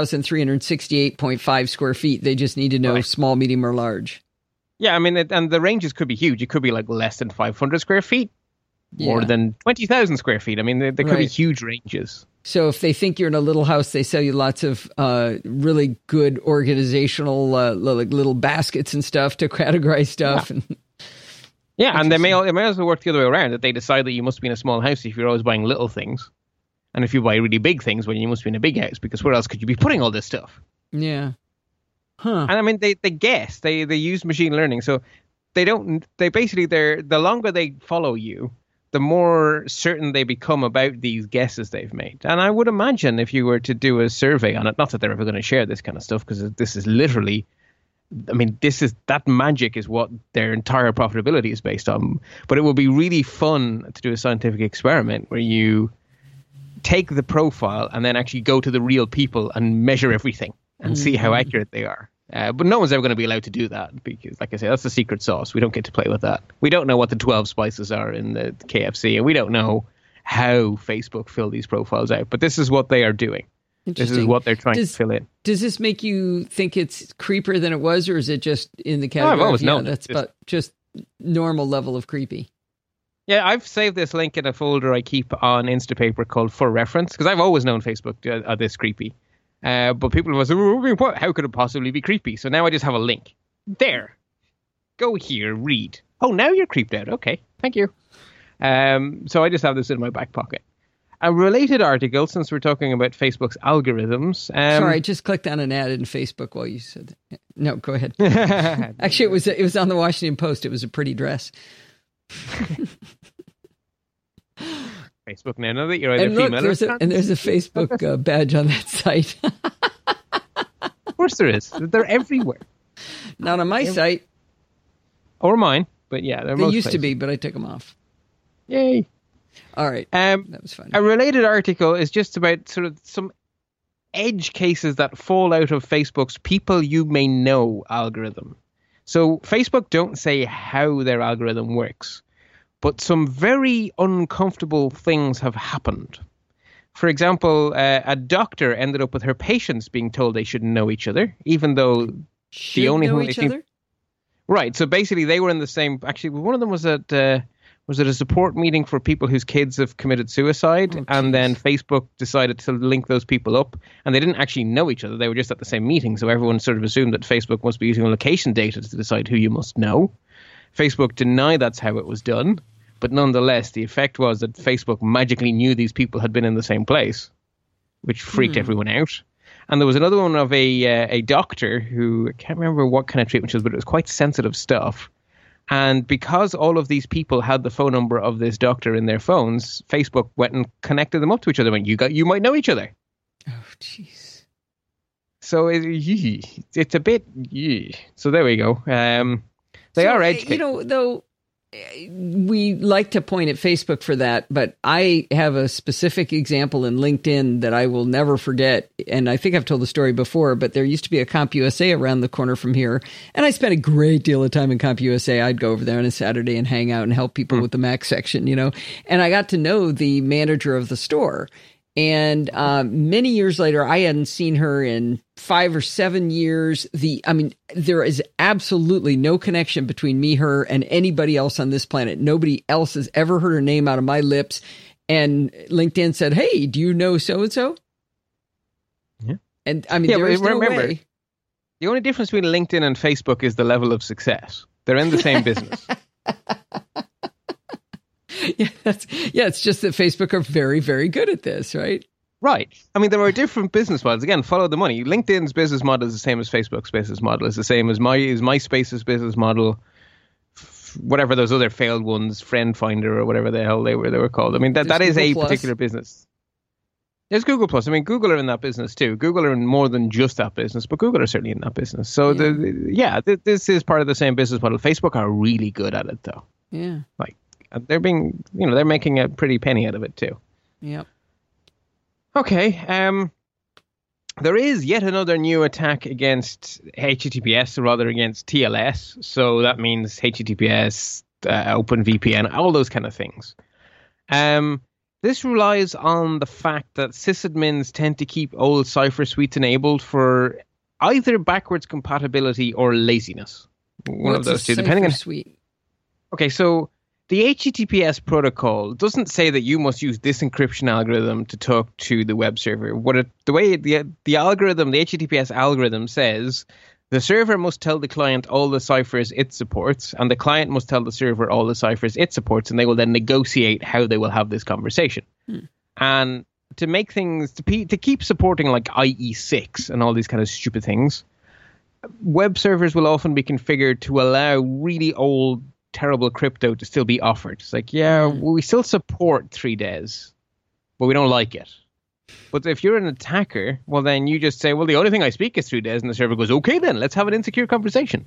1,368.5 square feet. They just need to know small, medium, or large. Yeah, and the ranges could be huge. It could be like less than 500 square feet, more than 20,000 square feet. There could be huge ranges. So if they think you're in a little house, they sell you lots of really good organizational little baskets and stuff to categorize stuff. Yeah, and it may also work the other way around, that they decide that you must be in a small house if you're always buying little things. And if you buy really big things, well, you must be in a big house, because where else could you be putting all this stuff? Yeah. Huh. And they guess. They use machine learning. So the longer they follow you, the more certain they become about these guesses they've made. And I would imagine if you were to do a survey on it, not that they're ever going to share this kind of stuff, because this is literally, that magic is what their entire profitability is based on. But it would be really fun to do a scientific experiment where you take the profile and then actually go to the real people and measure everything and see how accurate they are. But no one's ever going to be allowed to do that because, like I say, that's the secret sauce. We don't get to play with that. We don't know what the 12 spices are in the KFC, and we don't know how Facebook fill these profiles out. But this is what they are doing. This is what they're trying to fill in. Does this make you think it's creepier than it was, or is it just in the category? I've always known that's about just normal level of creepy. Yeah, I've saved this link in a folder I keep on Instapaper called For Reference, because I've always known Facebook are this creepy. But people have said, how could it possibly be creepy? So now I just have a link. There. Go here, read. Oh, now you're creeped out. Okay, thank you. So I just have this in my back pocket. A related article, since we're talking about Facebook's algorithms. Sorry, I just clicked on an ad in Facebook while you said that. No, go ahead. Actually, it was on the Washington Post. It was a pretty dress. Facebook now that you're either female there's a Facebook badge on that site. Of course there is. They're everywhere. Not on my site. Or mine, but yeah. They used to be, but I took them off. Yay. All right. That was fun. A related article is just about sort of some edge cases that fall out of Facebook's people you may know algorithm. So Facebook don't say how their algorithm works, but some very uncomfortable things have happened. For example, a doctor ended up with her patients being told they shouldn't know each other, even though the only know each other? Right. So basically, they were in the same. Actually, one of them was at a support meeting for people whose kids have committed suicide, and then Facebook decided to link those people up, and they didn't actually know each other. They were just at the same meeting, so everyone sort of assumed that Facebook must be using location data to decide who you must know. Facebook denied that's how it was done, but nonetheless, the effect was that Facebook magically knew these people had been in the same place, which freaked everyone out. And there was another one of a doctor who, I can't remember what kind of treatment she was, but it was quite sensitive stuff. And because all of these people had the phone number of this doctor in their phones, Facebook went and connected them up to each other. Went, you might know each other. Oh, jeez. So it's a bit. So there we go. They are edge. Though we like to point at Facebook for that, but I have a specific example in LinkedIn that I will never forget. And I think I've told the story before, but there used to be a CompUSA around the corner from here. And I spent a great deal of time in CompUSA. I'd go over there on a Saturday and hang out and help people with the Mac section, and I got to know the manager of the store. And many years later, I hadn't seen her in 5 or 7 years. There is absolutely no connection between me, her, and anybody else on this planet. Nobody else has ever heard her name out of my lips. And LinkedIn said, "Hey, do you know so-and-so?" Yeah. And there is no way. The only difference between LinkedIn and Facebook is the level of success. They're in the same business. It's just that Facebook are very, very good at this, right? Right. There are different business models. Again, follow the money. LinkedIn's business model is the same as Facebook's business model. It's the same as MySpace's business model. Whatever those other failed ones, Friend Finder or whatever the hell they were called. That is a particular business. There's Google Plus. Google are in that business too. Google are in more than just that business, but Google are certainly in that business. So this is part of the same business model. Facebook are really good at it though. Yeah. They're being, they're making a pretty penny out of it too. Yep. Okay. There is yet another new attack against HTTPS, or rather against TLS. So that means HTTPS, OpenVPN, all those kind of things. This relies on the fact that sysadmins tend to keep old Cypher suites enabled for either backwards compatibility or laziness. One of those two, depending on suite. Okay, so the HTTPS protocol doesn't say that you must use this encryption algorithm to talk to the web server. The way the algorithm, the HTTPS algorithm says, the server must tell the client all the ciphers it supports, and the client must tell the server all the ciphers it supports, and they will then negotiate how they will have this conversation. And to make things, to keep supporting like IE6 and all these kind of stupid things, web servers will often be configured to allow really old, terrible crypto to still be offered. It's like, we still support 3 days, but we don't like it. But if you're an attacker, well, then you just say, well, the only thing I speak is 3 days, and the server goes, okay, then let's have an insecure conversation.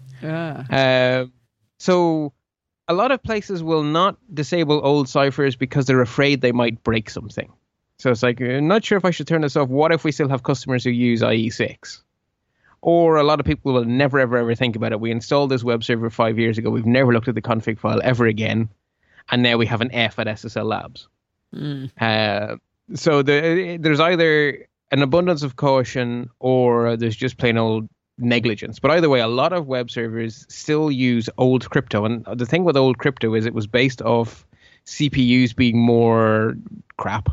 So a lot of places will not disable old ciphers because they're afraid they might break something. So it's like, I'm not sure if I should turn this off. What if we still have customers who use IE6? Or a lot of people will never, ever, ever think about it. We installed this web server 5 years ago. We've never looked at the config file ever again. And now we have an F at SSL Labs. So there's either an abundance of caution or there's just plain old negligence. But either way, a lot of web servers still use old crypto. And the thing with old crypto is it was based off CPUs being more crap.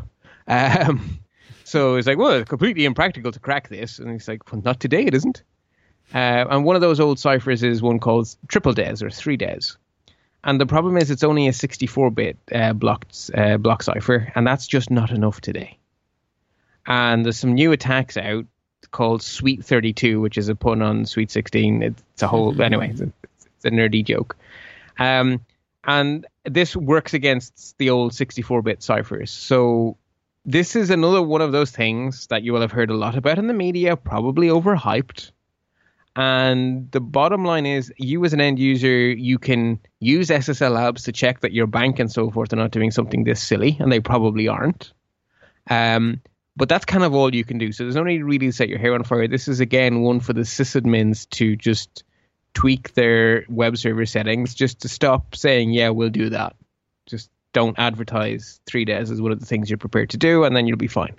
So it's like, well, it's completely impractical to crack this. And it's like, well, not today, it isn't. And one of those old ciphers is one called triple des or 3 des. And the problem is it's only a 64-bit block cipher, and that's just not enough today. And there's some new attacks out called Sweet 32, which is a pun on Sweet 16. It's a whole, anyway, it's a nerdy joke. And this works against the old 64-bit ciphers. So this is another one of those things that you will have heard a lot about in the media, probably overhyped. And the bottom line is, you as an end user, you can use SSL Labs to check that your bank and so forth are not doing something this silly, and they probably aren't. But that's kind of all you can do. So there's no need really to set your hair on fire. This is, again, one for the sysadmins to just tweak their web server settings, just to stop saying, yeah, we'll do that. Just don't advertise 3 des as one of the things you're prepared to do, and then you'll be fine.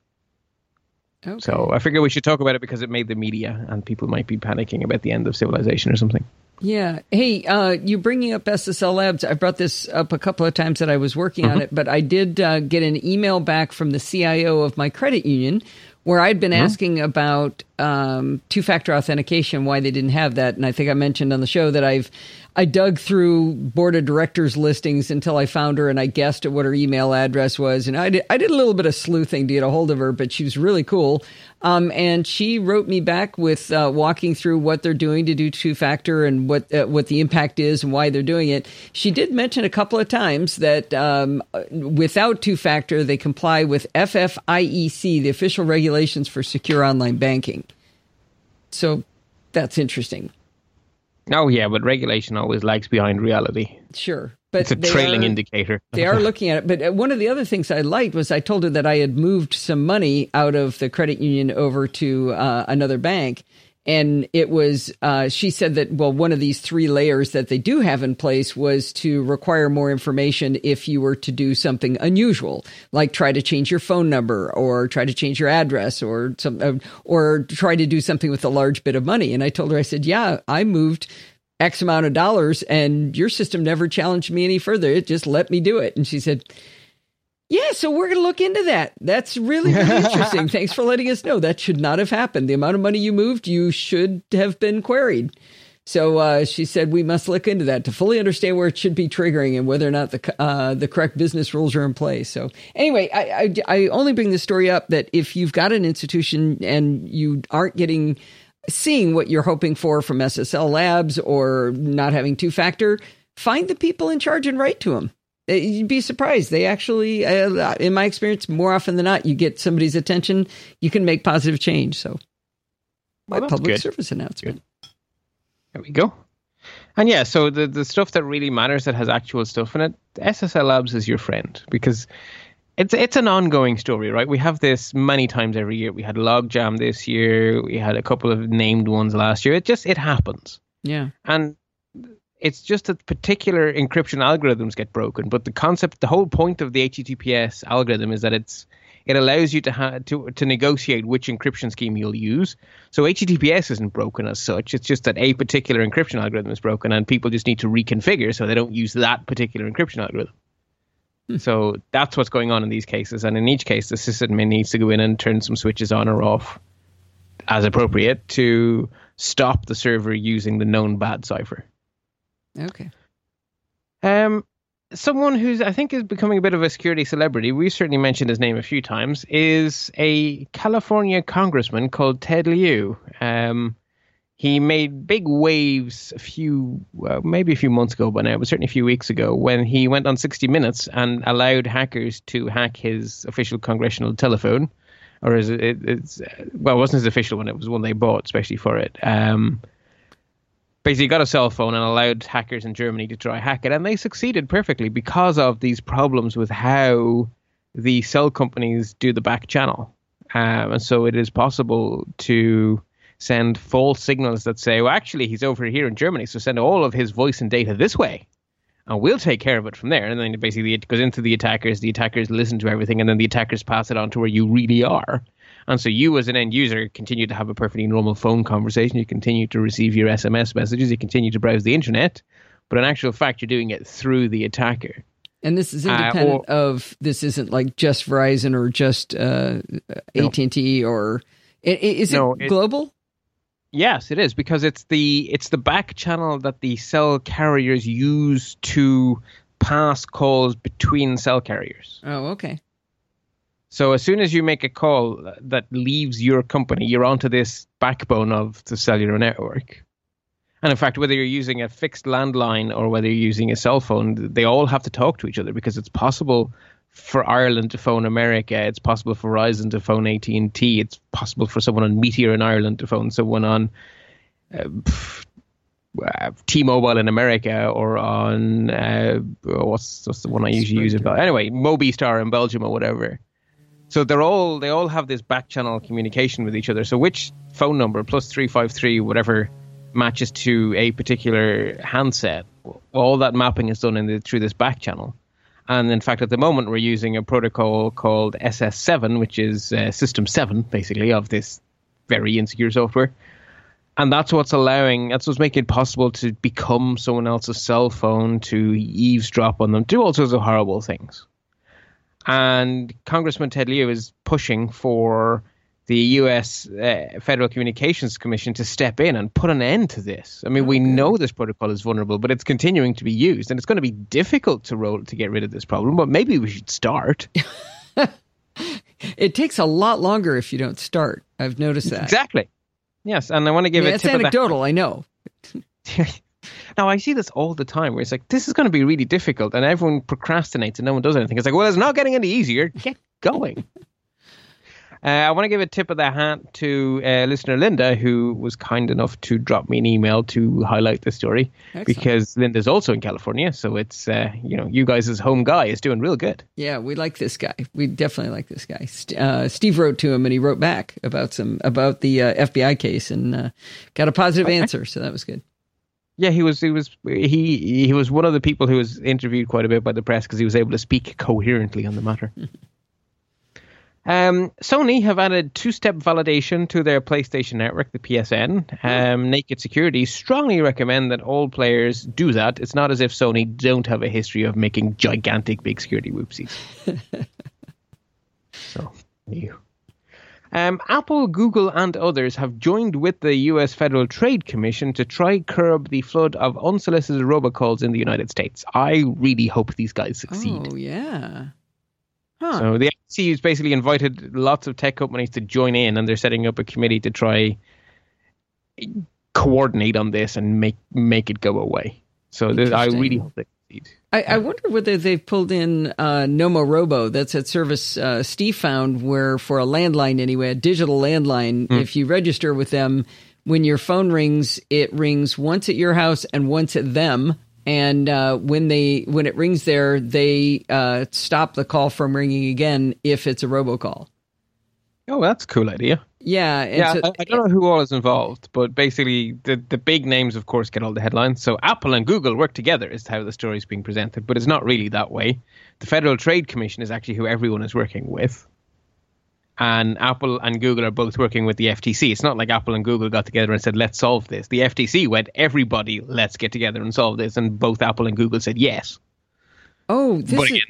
Okay. So I figure we should talk about it because it made the media and people might be panicking about the end of civilization or something. Yeah. Hey, you bringing up SSL Labs, I brought this up a couple of times that I was working on it, but I did get an email back from the CIO of my credit union where I'd been asking about two-factor authentication, why they didn't have that. And I think I mentioned on the show that I dug through board of directors listings until I found her, and I guessed at what her email address was. And I did a little bit of sleuthing to get a hold of her, but she was really cool. And she wrote me back with walking through what they're doing to do two-factor and what the impact is and why they're doing it. She did mention a couple of times that without two-factor, they comply with FFIEC, the official regulations for secure online banking. So that's interesting. Oh, yeah, but regulation always lags behind reality. Sure. But it's a trailing indicator. They are looking at it. But one of the other things I liked was I told her that I had moved some money out of the credit union over to another bank. And it was, she said that, well, one of these 3 layers that they do have in place was to require more information if you were to do something unusual, like try to change your phone number or try to change your address or try to do something with a large bit of money. And I told her, I said, yeah, I moved X amount of dollars and your system never challenged me any further. It just let me do it. And she said, yeah, so we're going to look into that. That's really, really interesting. Thanks for letting us know. That should not have happened. The amount of money you moved, you should have been queried. So she said we must look into that to fully understand where it should be triggering and whether or not the correct business rules are in place. So anyway, I only bring this story up that if you've got an institution and you aren't seeing what you're hoping for from SSL Labs or not having two-factor, find the people in charge and write to them. You'd be surprised. They actually, in my experience, more often than not, you get somebody's attention, you can make positive change. So, my public service announcement. Good. There we go. And yeah, so the stuff that really matters that has actual stuff in it, SSL Labs is your friend because it's an ongoing story, right? We have this many times every year. We had Logjam this year. We had a couple of named ones last year. It happens. Yeah. And it's just that particular encryption algorithms get broken. But the whole point of the HTTPS algorithm is that it allows you to negotiate which encryption scheme you'll use. So HTTPS isn't broken as such. It's just that a particular encryption algorithm is broken and people just need to reconfigure so they don't use that particular encryption algorithm. So that's what's going on in these cases. And in each case, the sysadmin needs to go in and turn some switches on or off as appropriate to stop the server using the known bad cipher. Okay. Someone who's I think is becoming a bit of a security celebrity, we've certainly mentioned his name a few times, is a California congressman called Ted Lieu. He made big waves maybe a few months ago by now, but certainly a few weeks ago, when he went on 60 Minutes and allowed hackers to hack his official congressional telephone. Or it wasn't his official one, it was one they bought especially for it. Basically got a cell phone and allowed hackers in Germany to try hack it, and they succeeded perfectly because of these problems with how the cell companies do the back channel. And so it is possible to send false signals that say, well, actually, he's over here in Germany, so send all of his voice and data this way, and we'll take care of it from there. And then basically it goes into the attackers listen to everything, and then the attackers pass it on to where you really are. And so you as an end user continue to have a perfectly normal phone conversation. You continue to receive your SMS messages. You continue to browse the internet. But in actual fact, you're doing it through the attacker. And this is independent of, this isn't like just Verizon or just AT&T or, is it global? Yes, it is, because it's the back channel that the cell carriers use to pass calls between cell carriers. Oh, okay. So as soon as you make a call that leaves your company, you're onto this backbone of the cellular network. And in fact, whether you're using a fixed landline or whether you're using a cell phone, they all have to talk to each other, because it's possible for Ireland to phone America. It's possible for Verizon to phone AT&T. It's possible for someone on Meteor in Ireland to phone someone on T-Mobile in America, or on what's the one I usually use? Anyway, Mobistar in Belgium or whatever. So they all have this back channel communication with each other. So which phone number +353 whatever matches to a particular handset, all that mapping is done through this back channel. And in fact, at the moment, we're using a protocol called SS7, which is System 7, basically, of this very insecure software. And that's what's making it possible to become someone else's cell phone, to eavesdrop on them, do all sorts of horrible things. And Congressman Ted Lieu is pushing for the U.S. Federal Communications Commission to step in and put an end to this. I mean, we know this protocol is vulnerable, but it's continuing to be used, and it's going to be difficult to get rid of this problem, but maybe we should start. It takes a lot longer if you don't start. I've noticed that. Exactly. Yes, and I want to give a tip. It's anecdotal, I know. Now, I see this all the time where it's like, this is going to be really difficult, and everyone procrastinates and no one does anything. It's like, well, it's not getting any easier. Get going. I want to give a tip of the hat to listener Linda, who was kind enough to drop me an email to highlight the story. Excellent. Because Linda's also in California, so it's you guys' home guy is doing real good. Yeah, we like this guy. We definitely like this guy. Steve wrote to him, and he wrote back about the FBI case, and got a positive answer. So that was good. Yeah, he was one of the people who was interviewed quite a bit by the press because he was able to speak coherently on the matter. Sony have added two-step validation to their PlayStation Network, the PSN. Naked Security strongly recommend that all players do that. It's not as if Sony don't have a history of making gigantic big security whoopsies. So, you. Apple, Google, and others have joined with the U.S. Federal Trade Commission to try curb the flood of unsolicited robocalls in the United States. I really hope these guys succeed. Oh, yeah. Huh. So the FTC has basically invited lots of tech companies to join in, and they're setting up a committee to try coordinate on this and make it go away. So I really hope they succeed. I wonder whether they've pulled in Nomorobo. That's that service Steve found where, for a landline anyway, a digital landline, if you register with them, when your phone rings, it rings once at your house and once at them. And when it rings there, they stop the call from ringing again if it's a robocall. Oh, that's a cool idea. Yeah. I don't know who all is involved, but basically the big names, of course, get all the headlines. So Apple and Google work together is how the story is being presented, but it's not really that way. The Federal Trade Commission is actually who everyone is working with. And Apple and Google are both working with the FTC. It's not like Apple and Google got together and said, let's solve this. The FTC went, everybody, let's get together and solve this. And both Apple and Google said yes. Oh,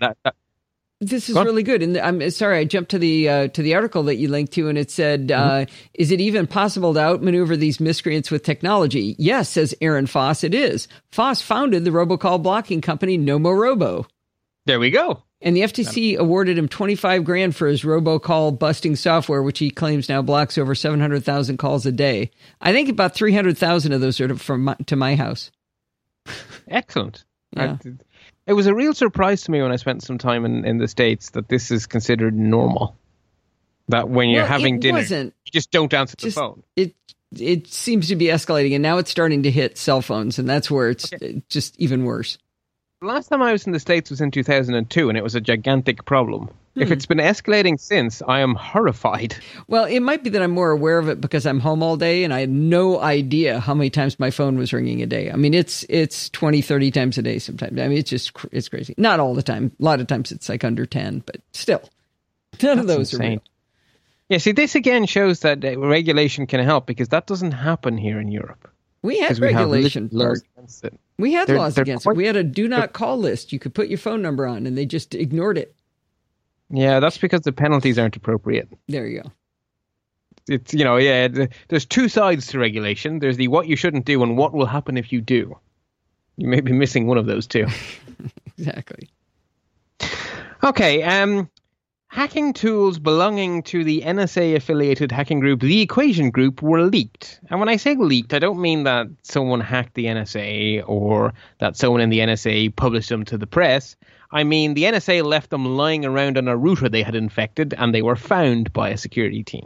this is really good. And I'm sorry, I jumped to the article that you linked to, and it said, is it even possible to outmaneuver these miscreants with technology? Yes, says Aaron Foss, it is. Foss founded the robocall blocking company Nomorobo. There we go. And the FTC awarded him $25,000 for his robocall busting software, which he claims now blocks over 700,000 calls a day. I think about 300,000 of those are to my house. Excellent. Yeah. It was a real surprise to me when I spent some time in the States that this is considered normal. That when you're having dinner, you just don't answer the phone. It seems to be escalating, and now it's starting to hit cell phones, and that's where it's just even worse. The last time I was in the States was in 2002, and it was a gigantic problem. If it's been escalating since, I am horrified. Well, it might be that I'm more aware of it because I'm home all day, and I had no idea how many times my phone was ringing a day. I mean, it's 20, 30 times a day sometimes. I mean, it's crazy. Not all the time. A lot of times it's like under 10, but still. None of those insane. are real. Yeah, see, this again shows that regulation can help, because that doesn't happen here in Europe. We had regulation. Laws against it. We had laws against it. We had a do not call list you could put your phone number on, and they just ignored it. Yeah, that's because the penalties aren't appropriate. There you go. It's, there's two sides to regulation. There's the what you shouldn't do and what will happen if you do. You may be missing one of those two. Exactly. Okay, hacking tools belonging to the NSA-affiliated hacking group, The Equation Group, were leaked. And when I say leaked, I don't mean that someone hacked the NSA or that someone in the NSA published them to the press. I mean, the NSA left them lying around on a router they had infected, and they were found by a security team.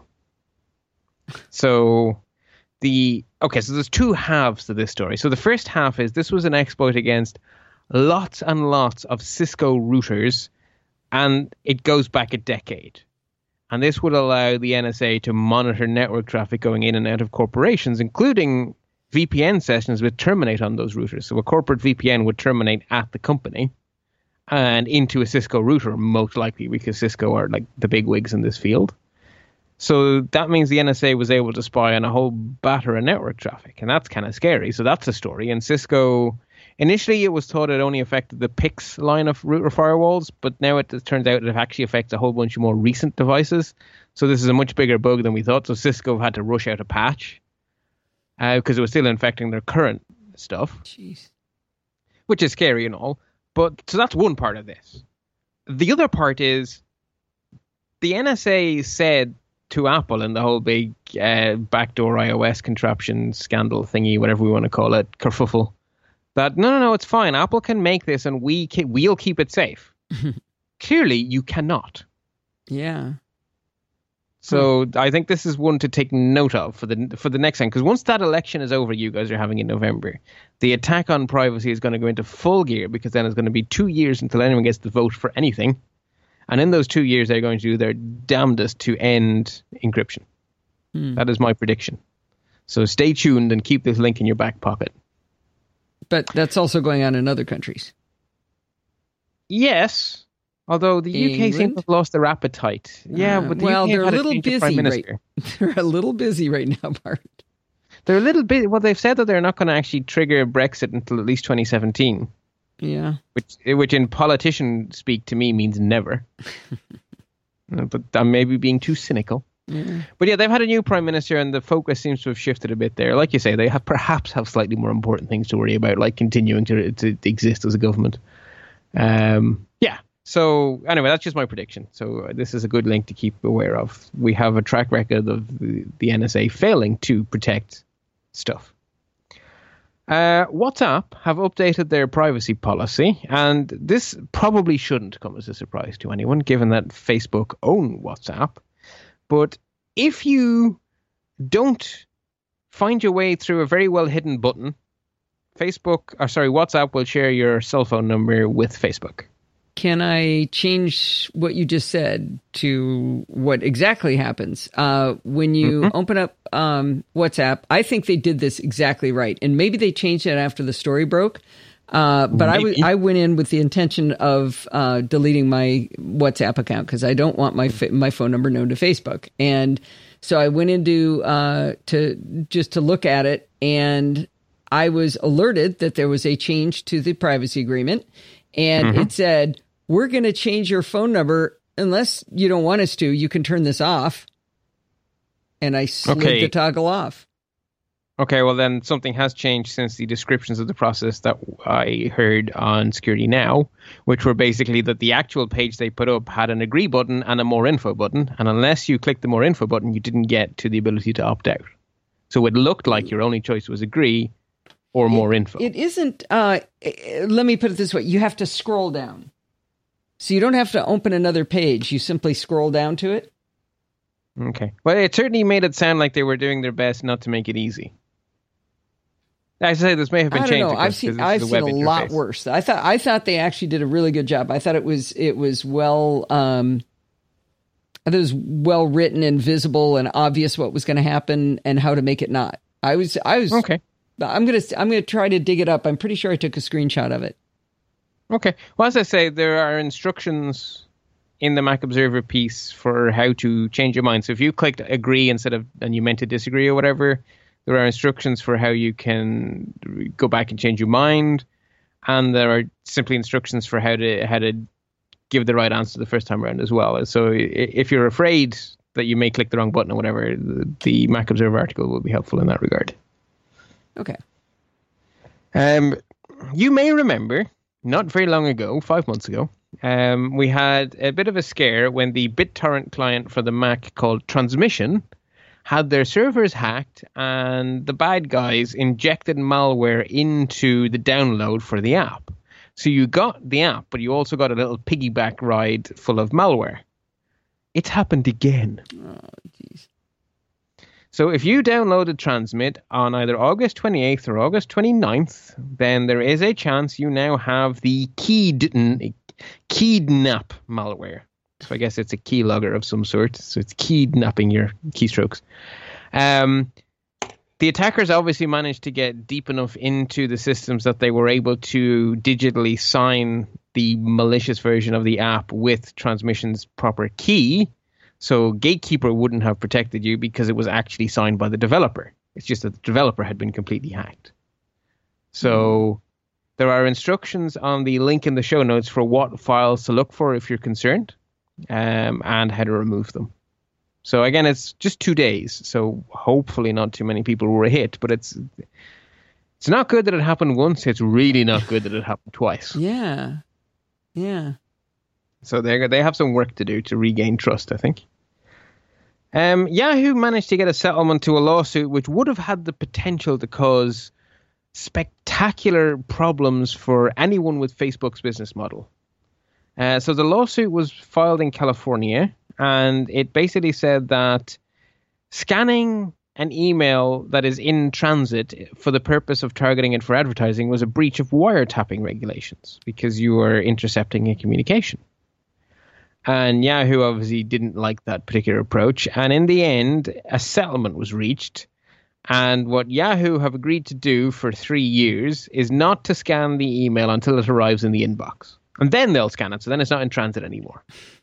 So there's two halves to this story. So the first half is this was an exploit against lots and lots of Cisco routers, and it goes back a decade. And this would allow the NSA to monitor network traffic going in and out of corporations, including VPN sessions would terminate on those routers. So a corporate VPN would terminate at the company and into a Cisco router, most likely, because Cisco are like the big wigs in this field. So that means the NSA was able to spy on a whole batter of network traffic, and that's kind of scary. So that's a story. And Cisco, initially it was thought it only affected the PIX line of router firewalls, but now it turns out it actually affects a whole bunch of more recent devices. So this is a much bigger bug than we thought. So Cisco had to rush out a patch because it was still infecting their current stuff. Jeez. Which is scary and all. But so that's one part of this. The other part is the NSA said to Apple and the whole big backdoor iOS contraption scandal thingy, whatever we want to call it, kerfuffle, that no, it's fine. Apple can make this and we'll keep it safe. Clearly, you cannot. Yeah. So I think this is one to take note of for the next time, because once that election is over, you guys are having in November, the attack on privacy is going to go into full gear, because then it's going to be 2 years until anyone gets to vote for anything. And in those 2 years, they're going to do their damnedest to end encryption. That is my prediction. So stay tuned and keep this link in your back pocket. But that's also going on in other countries. Yes, although the UK seems to have lost their appetite. Yeah, but the UK they're a had little busy. They're a little busy right now, Bart. They're a little bit. Well, they've said that they're not going to actually trigger Brexit until at least 2017. Yeah. Which in politician speak to me means never. But I'm maybe being too cynical. Yeah. But yeah, they've had a new prime minister, and the focus seems to have shifted a bit there. Like you say, they perhaps have slightly more important things to worry about, like continuing to exist as a government. Yeah. So anyway, that's just my prediction. So this is a good link to keep aware of. We have a track record of the NSA failing to protect stuff. WhatsApp have updated their privacy policy, and this probably shouldn't come as a surprise to anyone, given that Facebook own WhatsApp. But if you don't find your way through a very well hidden button, WhatsApp will share your cell phone number with Facebook. Can I change what you just said to what exactly happens? When you open up WhatsApp, I think they did this exactly right. And maybe they changed it after the story broke. But I went in with the intention of deleting my WhatsApp account because I don't want my phone number known to Facebook. And so I went into to look at it, and I was alerted that there was a change to the privacy agreement. And it said, we're going to change your phone number unless you don't want us to. You can turn this off. And I slid the toggle off. Okay, well then something has changed since the descriptions of the process that I heard on Security Now, which were basically that the actual page they put up had an agree button and a more info button. And unless you clicked the more info button, you didn't get to the ability to opt out. So it looked like your only choice was agree or more info. It isn't, let me put it this way. You have to scroll down. So you don't have to open another page. You simply scroll down to it. Okay. Well, it certainly made it sound like they were doing their best not to make it easy. I say this may have been changed. I've seen a lot worse. I thought they actually did a really good job. I thought it was well it was well written and visible and obvious what was going to happen and how to make it not. I was okay. I'm gonna try to dig it up. I'm pretty sure I took a screenshot of it. Okay. Well, as I say, there are instructions in the Mac Observer piece for how to change your mind. So if you clicked agree and you meant to disagree or whatever, there are instructions for how you can go back and change your mind. And there are simply instructions for how to give the right answer the first time around as well. So if you're afraid that you may click the wrong button or whatever, the Mac Observer article will be helpful in that regard. Okay. You may remember, not very long ago, 5 months ago, we had a bit of a scare when the BitTorrent client for the Mac called Transmission had their servers hacked and the bad guys injected malware into the download for the app. So you got the app, but you also got a little piggyback ride full of malware. It's happened again. Oh, jeez. So if you downloaded Transmit on either August 28th or August 29th, then there is a chance you now have the Keyednap malware. So I guess it's a keylogger of some sort. So it's keynapping your keystrokes. The attackers obviously managed to get deep enough into the systems that they were able to digitally sign the malicious version of the app with Transmission's proper key. So Gatekeeper wouldn't have protected you because it was actually signed by the developer. It's just that the developer had been completely hacked. So there are instructions on the link in the show notes for what files to look for if you're concerned, and how to remove them. So again, it's just 2 days, so hopefully not too many people were hit, but it's not good that it happened once. It's really not good that it happened twice. Yeah. So they have some work to do to regain trust, I think. Yahoo managed to get a settlement to a lawsuit which would have had the potential to cause spectacular problems for anyone with Facebook's business model. So the lawsuit was filed in California, and it basically said that scanning an email that is in transit for the purpose of targeting it for advertising was a breach of wiretapping regulations because you were intercepting a communication. And Yahoo obviously didn't like that particular approach. And in the end, a settlement was reached. And what Yahoo have agreed to do for 3 years is not to scan the email until it arrives in the inbox. And then they'll scan it. So then it's not in transit anymore.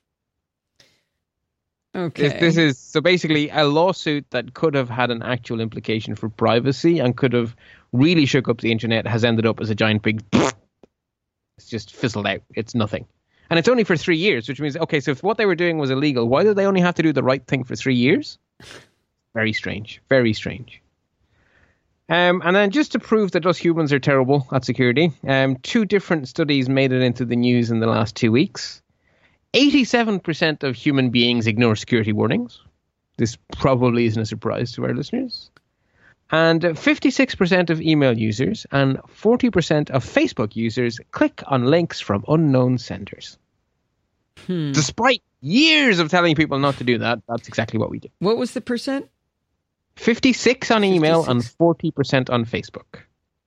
Okay. This is so basically a lawsuit that could have had an actual implication for privacy and could have really shook up the internet has ended up as a giant big... It's just fizzled out. It's nothing. And it's only for 3 years, which means, okay, so if what they were doing was illegal, why did they only have to do the right thing for 3 years? Very strange. Very strange. And then just to prove that us humans are terrible at security, 2 different studies made it into the news in the last 2 weeks. 87% of human beings ignore security warnings. This probably isn't a surprise to our listeners. And 56% of email users and 40% of Facebook users click on links from unknown senders. Despite years of telling people not to do that, that's exactly what we do. What was the percent? 56 on email 56. And 40% on Facebook.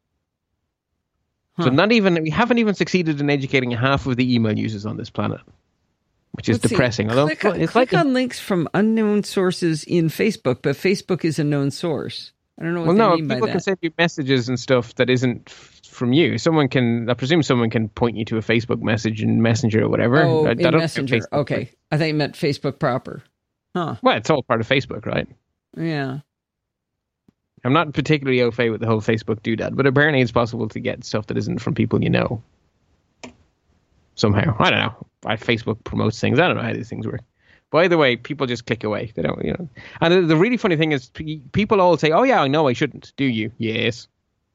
So we haven't even succeeded in educating half of the email users on this planet, which is depressing. Click on links from unknown sources in Facebook, but Facebook is a known source. I don't know what they mean by that. People can send you messages and stuff that isn't from you. I presume someone can point you to a Facebook message in Messenger or whatever. Oh, in Messenger. Okay. I thought you meant Facebook proper. Huh. Well, it's all part of Facebook, right? Yeah. I'm not particularly au fait with the whole Facebook doodad, but apparently it's possible to get stuff that isn't from people you know. Somehow. I don't know. Facebook promotes things. I don't know how these things work. By the way, people just click away. They don't, And the really funny thing is people all say, oh yeah, I know I shouldn't. Do you? Yes.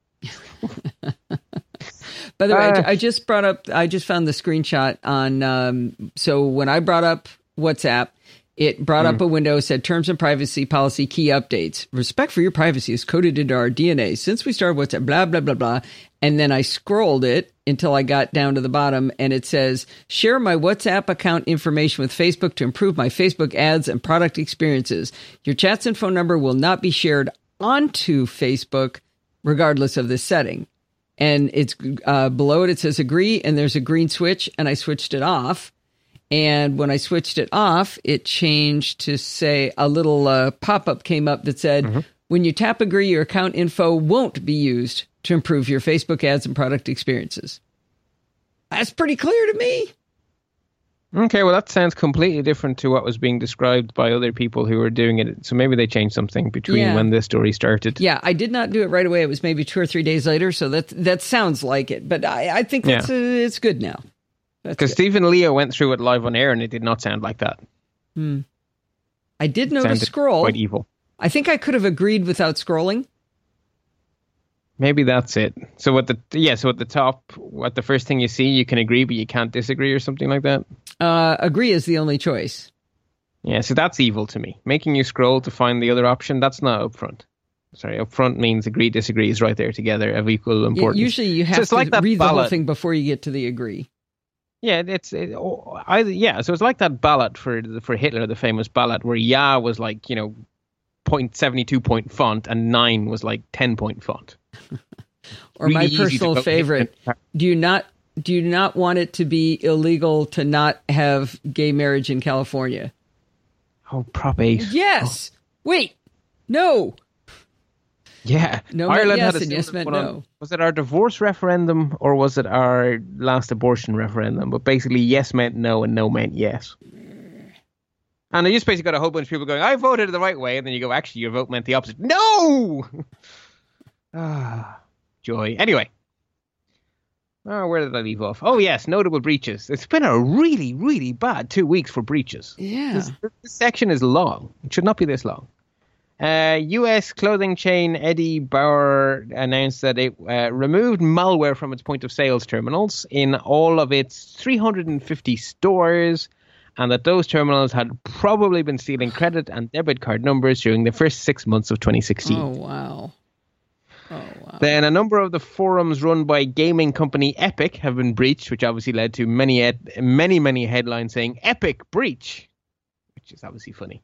By the way, I just found the screenshot on, so when I brought up WhatsApp, it brought up a window, said terms and privacy policy key updates. Respect for your privacy is coded into our DNA. Since we started WhatsApp, blah, blah, blah, blah. And then I scrolled it until I got down to the bottom and it says, share my WhatsApp account information with Facebook to improve my Facebook ads and product experiences. Your chats and phone number will not be shared onto Facebook regardless of this setting. And it's below it says agree, and there's a green switch, and I switched it off. And when I switched it off, it changed to say a little pop-up came up that said, when you tap agree, your account info won't be used to improve your Facebook ads and product experiences. That's pretty clear to me. Okay, well, that sounds completely different to what was being described by other people who were doing it. So maybe they changed something between when this story started. Yeah, I did not do it right away. It was maybe 2 or 3 days later, so that sounds like it. But I think it's good now. Because Stephen Leo went through it live on air, and it did not sound like that. I did notice scroll. Quite evil. I think I could have agreed without scrolling. Maybe that's it. So at the top, what the first thing you see, you can agree, but you can't disagree or something like that? Agree is the only choice. Yeah, so that's evil to me. Making you scroll to find the other option, that's not upfront. Sorry, upfront means agree, disagree is right there together of equal importance. Yeah, usually you have to read the whole thing before you get to the agree. Yeah, so it's like that ballot for Hitler, the famous ballot, where yeah was like, 0.72 point font and 9 was like 10 point font. Or really my personal favorite, do you not want it to be illegal to not have gay marriage in California? Oh, Prop 8. Yes. Oh. Wait. No. Yeah. No Ireland yes had a and yes meant no. Was it our divorce referendum or was it our last abortion referendum? But basically yes meant no and no meant yes. And I just basically got a whole bunch of people going, I voted the right way. And then you go, actually, your vote meant the opposite. No! Joy. Anyway. Where did I leave off? Oh, yes, notable breaches. It's been a really, really bad 2 weeks for breaches. Yeah. This section is long. It should not be this long. U.S. clothing chain Eddie Bauer announced that it removed malware from its point of sales terminals in all of its 350 stores, and that those terminals had probably been stealing credit and debit card numbers during the first 6 months of 2016. Oh, wow. Then a number of the forums run by gaming company Epic have been breached, which obviously led to many headlines saying Epic breach, which is obviously funny.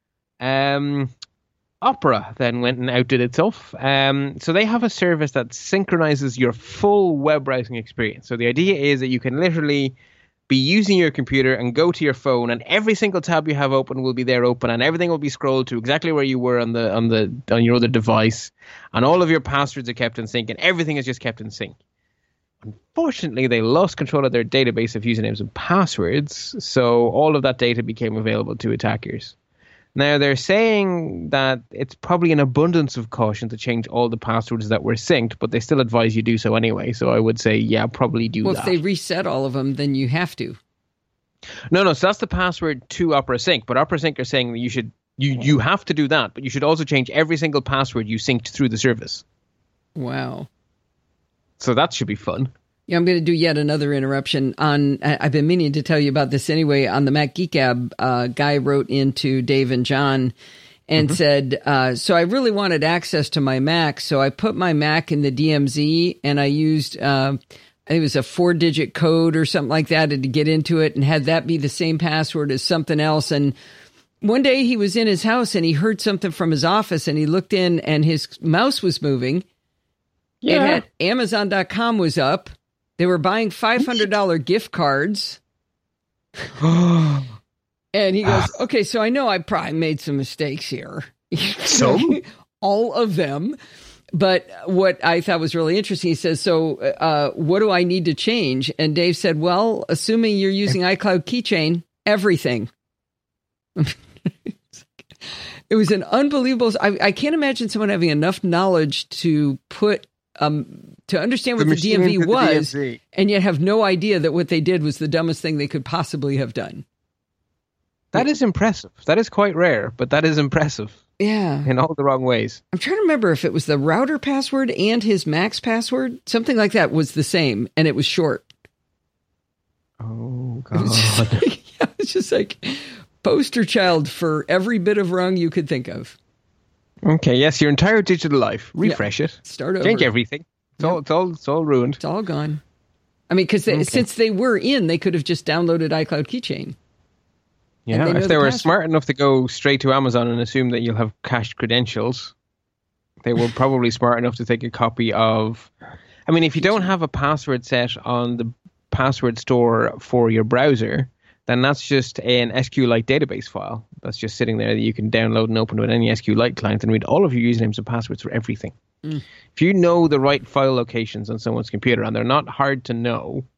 Opera then went and outdid itself. So they have a service that synchronizes your full web browsing experience. So the idea is that you can literally be using your computer and go to your phone, and every single tab you have open will be there open, and everything will be scrolled to exactly where you were on your other device, and all of your passwords are kept in sync, and everything is just kept in sync. Unfortunately, they lost control of their database of usernames and passwords, so all of that data became available to attackers. Now, they're saying that it's probably an abundance of caution to change all the passwords that were synced, but they still advise you do so anyway. So I would say, yeah, probably do that. Well, if they reset all of them, then you have to. No, so that's the password to Opera Sync. But Opera Sync are saying that you have to do that, but you should also change every single password you synced through the service. Wow. So that should be fun. Yeah, I'm going to do yet another interruption on, I've been meaning to tell you about this anyway, on the Mac Geek Gab, guy wrote into Dave and John and said, so I really wanted access to my Mac, so I put my Mac in the DMZ and I used, it was a 4-digit code or something like that to get into it and had that be the same password as something else. And one day he was in his house and he heard something from his office and he looked in and his mouse was moving. Yeah. And Amazon.com was up. They were buying $500 gift cards. And he goes, okay, so I know I probably made some mistakes here. Some? All of them. But what I thought was really interesting, he says, so what do I need to change? And Dave said, well, assuming you're using iCloud Keychain, everything. It was an unbelievable... I can't imagine someone having enough knowledge to put... to understand what the DMV was, and yet have no idea that what they did was the dumbest thing they could possibly have done. That is impressive. That is quite rare, but that is impressive. Yeah. In all the wrong ways. I'm trying to remember if it was the router password and his Mac's password. Something like that was the same, and it was short. Oh, God. It was just like poster child for every bit of wrong you could think of. Okay, yes, your entire digital life. Refresh it. Start over. Change everything. It's all ruined. It's all gone. I mean, because since they were in, they could have just downloaded iCloud Keychain. Yeah, if they were smart enough to go straight to Amazon and assume that you'll have cached credentials, they were probably smart enough to take a copy of... I mean, if you don't have a password set on the password store for your browser, then that's just an SQLite database file that's just sitting there that you can download and open with any SQLite client and read all of your usernames and passwords for everything. If you know the right file locations on someone's computer, and they're not hard to know,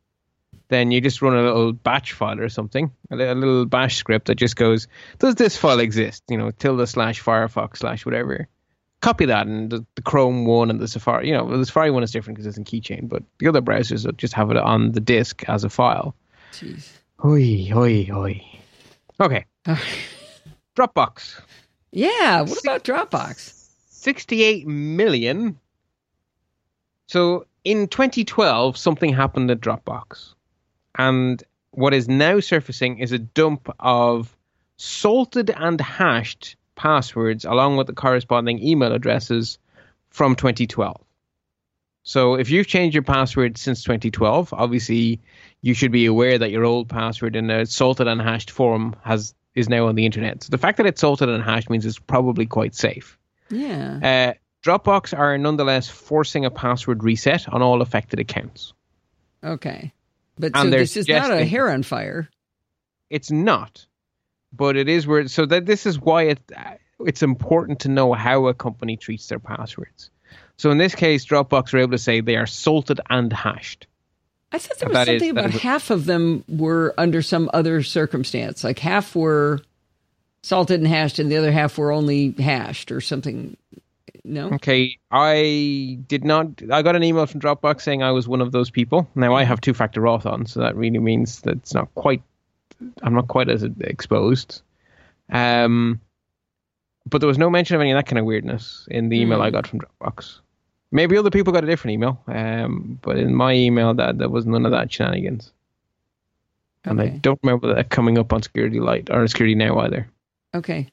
then you just run a little batch file or something, a little bash script that just goes, does this file exist? ~Firefox / whatever. Copy that, and the Chrome one and the Safari, the Safari one is different because it's in Keychain, but the other browsers will just have it on the disk as a file. Jeez. Oi. Okay. Dropbox. Yeah, what about Dropbox? 68 million. So in 2012, something happened at Dropbox. And what is now surfacing is a dump of salted and hashed passwords along with the corresponding email addresses from 2012. So if you've changed your password since 2012, obviously you should be aware that your old password in a salted and hashed form is now on the internet. So the fact that it's salted and hashed means it's probably quite safe. Yeah. Dropbox are nonetheless forcing a password reset on all affected accounts. Okay. But so this is not a hair on fire. It's not. But it is weird. So this is why it's important to know how a company treats their passwords. So in this case, Dropbox were able to say they are salted and hashed. I thought there was something about half of them were under some other circumstance. Like half were salted and hashed and the other half were only hashed or something. No? Okay. I got an email from Dropbox saying I was one of those people. Now I have two-factor auth on, so that really means that I'm not quite as exposed. But there was no mention of any of that kind of weirdness in the email I got from Dropbox. Maybe other people got a different email, but in my email, there was none of that shenanigans. Okay. And I don't remember that coming up on Security Lite or Security Now either. Okay.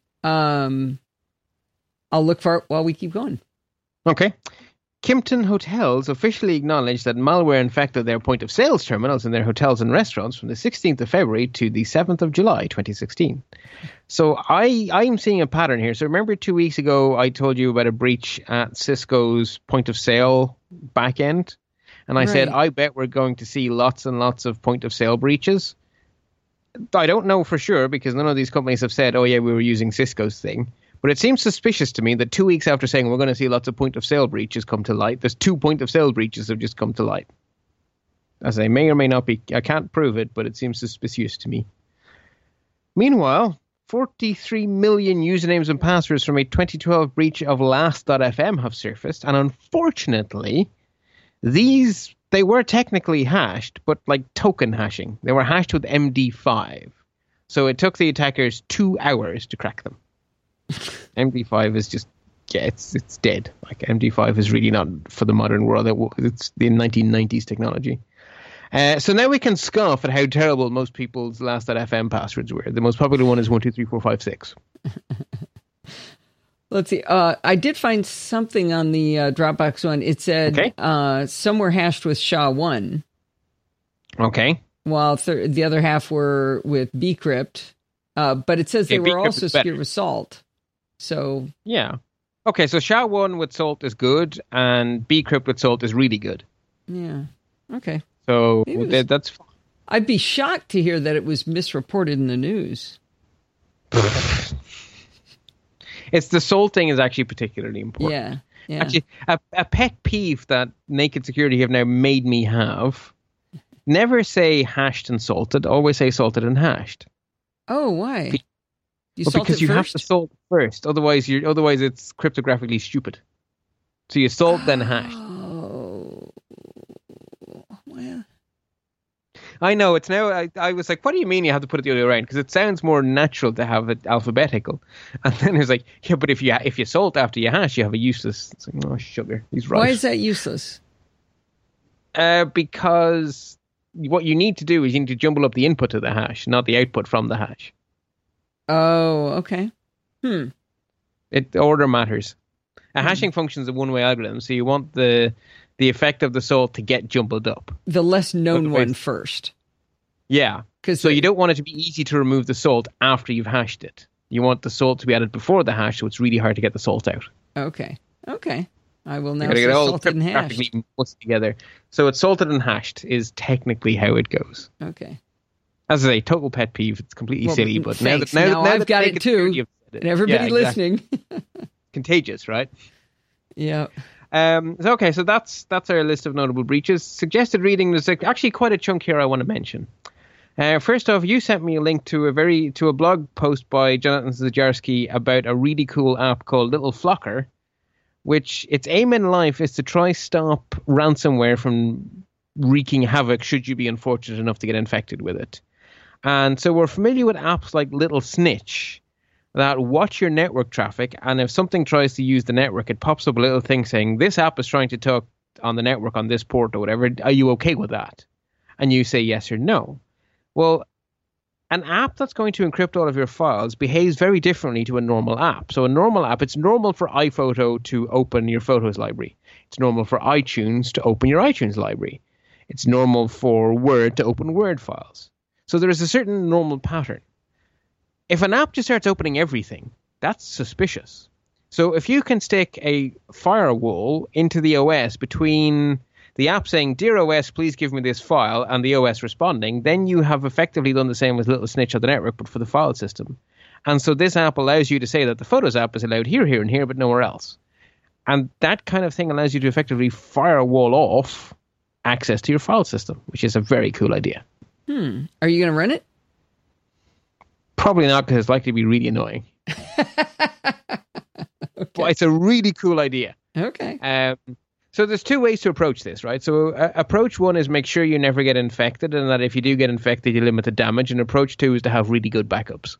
I'll look for it while we keep going. Okay. Kimpton Hotels officially acknowledged that malware infected their point of sales terminals in their hotels and restaurants from the 16th of February to the 7th of July, 2016. So I'm seeing a pattern here. So remember 2 weeks ago, I told you about a breach at Cisco's point of sale backend. And I said, I bet we're going to see lots and lots of point of sale breaches. I don't know for sure because none of these companies have said, oh yeah, we were using Cisco's thing. But it seems suspicious to me that 2 weeks after saying we're going to see lots of point of sale breaches come to light, there's 2 point of sale breaches have just come to light. As they may or may not be, I can't prove it, but it seems suspicious to me. Meanwhile, 43 million usernames and passwords from a 2012 breach of Last.fm have surfaced, and unfortunately, they were technically hashed, but like token hashing. They were hashed with MD5. So it took the attackers 2 hours to crack them. MD5 is just, it's dead. Like MD5 is really not for the modern world. It's the 1990s technology. So now we can scoff at how terrible most people's Last.fm passwords were. The most popular one is 123456. Let's see. I did find something on the Dropbox one. It said some were hashed with SHA-1. Okay. While the other half were with bcrypt. But it says they were also secured with Salt. So yeah. Okay, so SHA-1 with Salt is good, and bcrypt with Salt is really good. Yeah. Okay. So that's fine. I'd be shocked to hear that it was misreported in the news. It's the Salt thing is actually particularly important. Yeah. Actually, a pet peeve that Naked Security have now made me have: never say hashed and salted. Always say salted and hashed. Oh, why? Because you have to salt first. Otherwise it's cryptographically stupid. So you salt then hash. Oh, well. I know it's now. I was like, what do you mean you have to put it the other way around? Because it sounds more natural to have it alphabetical. And then it's like, yeah, but if you salt after you hash, you have a useless. It's like, oh, sugar. He's right. Why is that useless? Because what you need to do is you need to jumble up the input to the hash, not the output from the hash. Oh, okay. The order matters. A hashing function is a one-way algorithm, so you want the effect of the salt to get jumbled up. The less known one first. Yeah. So you don't want it to be easy to remove the salt after you've hashed it. You want the salt to be added before the hash, so it's really hard to get the salt out. Okay. I will now say salted and hashed. Together. So it's salted and hashed is technically how it goes. Okay. As I say, total pet peeve. It's completely silly, but now I've got it too. And everybody listening. Contagious, right? Yeah. So that's our list of notable breaches. Suggested reading, there's actually quite a chunk here I want to mention. First off, you sent me a link to a blog post by Jonathan Zajarski about a really cool app called Little Flocker, which its aim in life is to try stop ransomware from wreaking havoc should you be unfortunate enough to get infected with it. And so we're familiar with apps like Little Snitch that watch your network traffic, and if something tries to use the network, it pops up a little thing saying, this app is trying to talk on the network on this port or whatever. Are you okay with that? And you say yes or no. Well, an app that's going to encrypt all of your files behaves very differently to a normal app. So a normal app, it's normal for iPhoto to open your Photos library. It's normal for iTunes to open your iTunes library. It's normal for Word to open Word files. So there is a certain normal pattern. If an app just starts opening everything, that's suspicious. So if you can stick a firewall into the OS between the app saying, dear OS, please give me this file, and the OS responding, then you have effectively done the same as Little Snitch on the network, but for the file system. And so this app allows you to say that the Photos app is allowed here, here, and here, but nowhere else. And that kind of thing allows you to effectively firewall off access to your file system, which is a very cool idea. Are you going to run it? Probably not, because it's likely to be really annoying. Okay. But it's a really cool idea. Okay. So there's two ways to approach this, right? So approach one is make sure you never get infected, and that if you do get infected, you limit the damage. And approach two is to have really good backups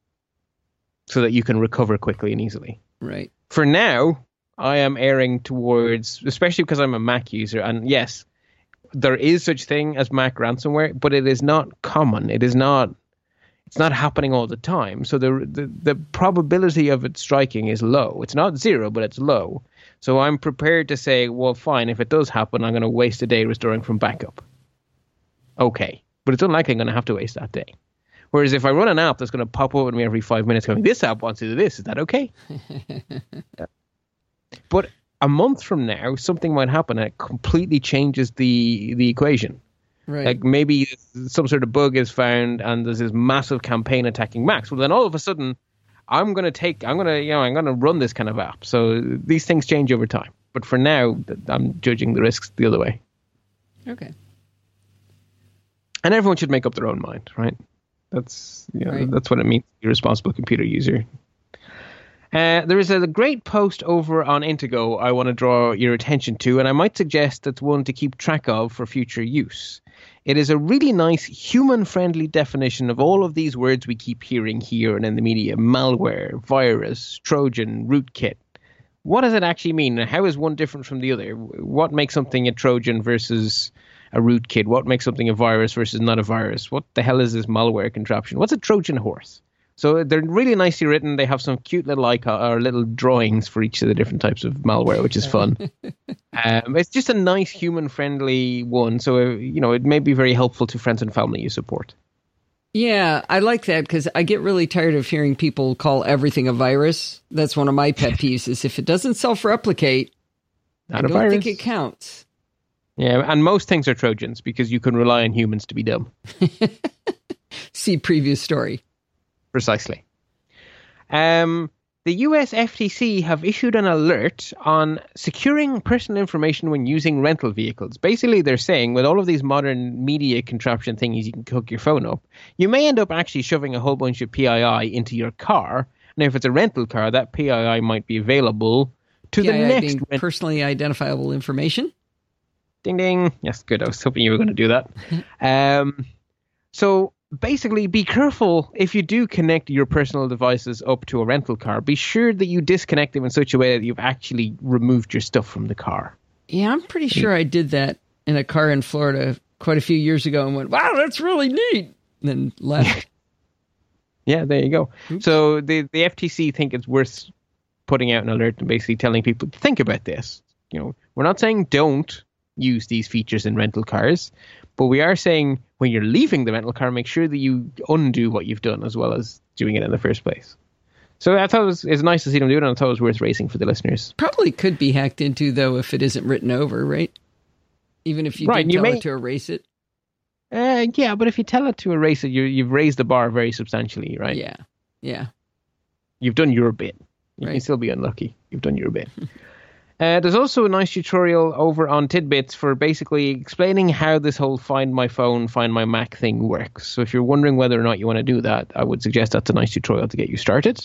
so that you can recover quickly and easily. Right. For now, I am erring towards, especially because I'm a Mac user, and yes, there is such thing as Mac ransomware, but it is not common. It's not happening all the time. So the probability of it striking is low. It's not zero, but it's low. So I'm prepared to say, well, fine, if it does happen, I'm going to waste a day restoring from backup. Okay. But it's unlikely I'm going to have to waste that day. Whereas if I run an app that's going to pop up at me every 5 minutes going, this app wants to do this, is that okay? Yeah. But a month from now, something might happen and it completely changes the equation. Right. Like maybe some sort of bug is found and there's this massive campaign attacking Macs. Well, then all of a sudden, I'm going to run this kind of app. So these things change over time. But for now, I'm judging the risks the other way. Okay. And everyone should make up their own mind, right? That's what it means to be a responsible computer user. There is a great post over on Intego I want to draw your attention to, and I might suggest that's one to keep track of for future use. It is a really nice human-friendly definition of all of these words we keep hearing here and in the media: malware, virus, Trojan, rootkit. What does it actually mean, and how is one different from the other? What makes something a Trojan versus a rootkit? What makes something a virus versus not a virus? What the hell is this malware contraption? What's a Trojan horse? So they're really nicely written. They have some cute little or little drawings for each of the different types of malware, which is fun. It's just a nice human-friendly one. So, it may be very helpful to friends and family you support. Yeah, I like that because I get really tired of hearing people call everything a virus. That's one of my pet peeves, is if it doesn't self-replicate, I don't think it counts. Yeah, and most things are Trojans because you can rely on humans to be dumb. See previous story. Precisely. The US FTC have issued an alert on securing personal information when using rental vehicles. Basically, they're saying with all of these modern media contraption thingies, you can hook your phone up. You may end up actually shoving a whole bunch of PII into your car. Now, if it's a rental car, that PII might be available to PII the next... being personally identifiable information? Ding, ding. Yes, good. I was hoping you were going to do that. So... basically, be careful if you do connect your personal devices up to a rental car. Be sure that you disconnect them in such a way that you've actually removed your stuff from the car. Yeah, I'm pretty sure I did that in a car in Florida quite a few years ago and went, wow, that's really neat. And then left. Yeah, there you go. Oops. So the FTC think it's worth putting out an alert and basically telling people, think about this. We're not saying don't use these features in rental cars, but we are saying when you're leaving the rental car, make sure that you undo what you've done as well as doing it in the first place. So I thought it's nice to see them do it, and I thought it was worth raising for the listeners. Probably could be hacked into, though, if it isn't written over, right? Even if you did tell it to erase it. Yeah, but if you tell it to erase it, you've raised the bar very substantially, right? Yeah. You've done your bit. You right. can still be unlucky. You've done your bit. There's also a nice tutorial over on Tidbits for basically explaining how this whole Find My Phone, Find My Mac thing works. So if you're wondering whether or not you want to do that, I would suggest that's a nice tutorial to get you started.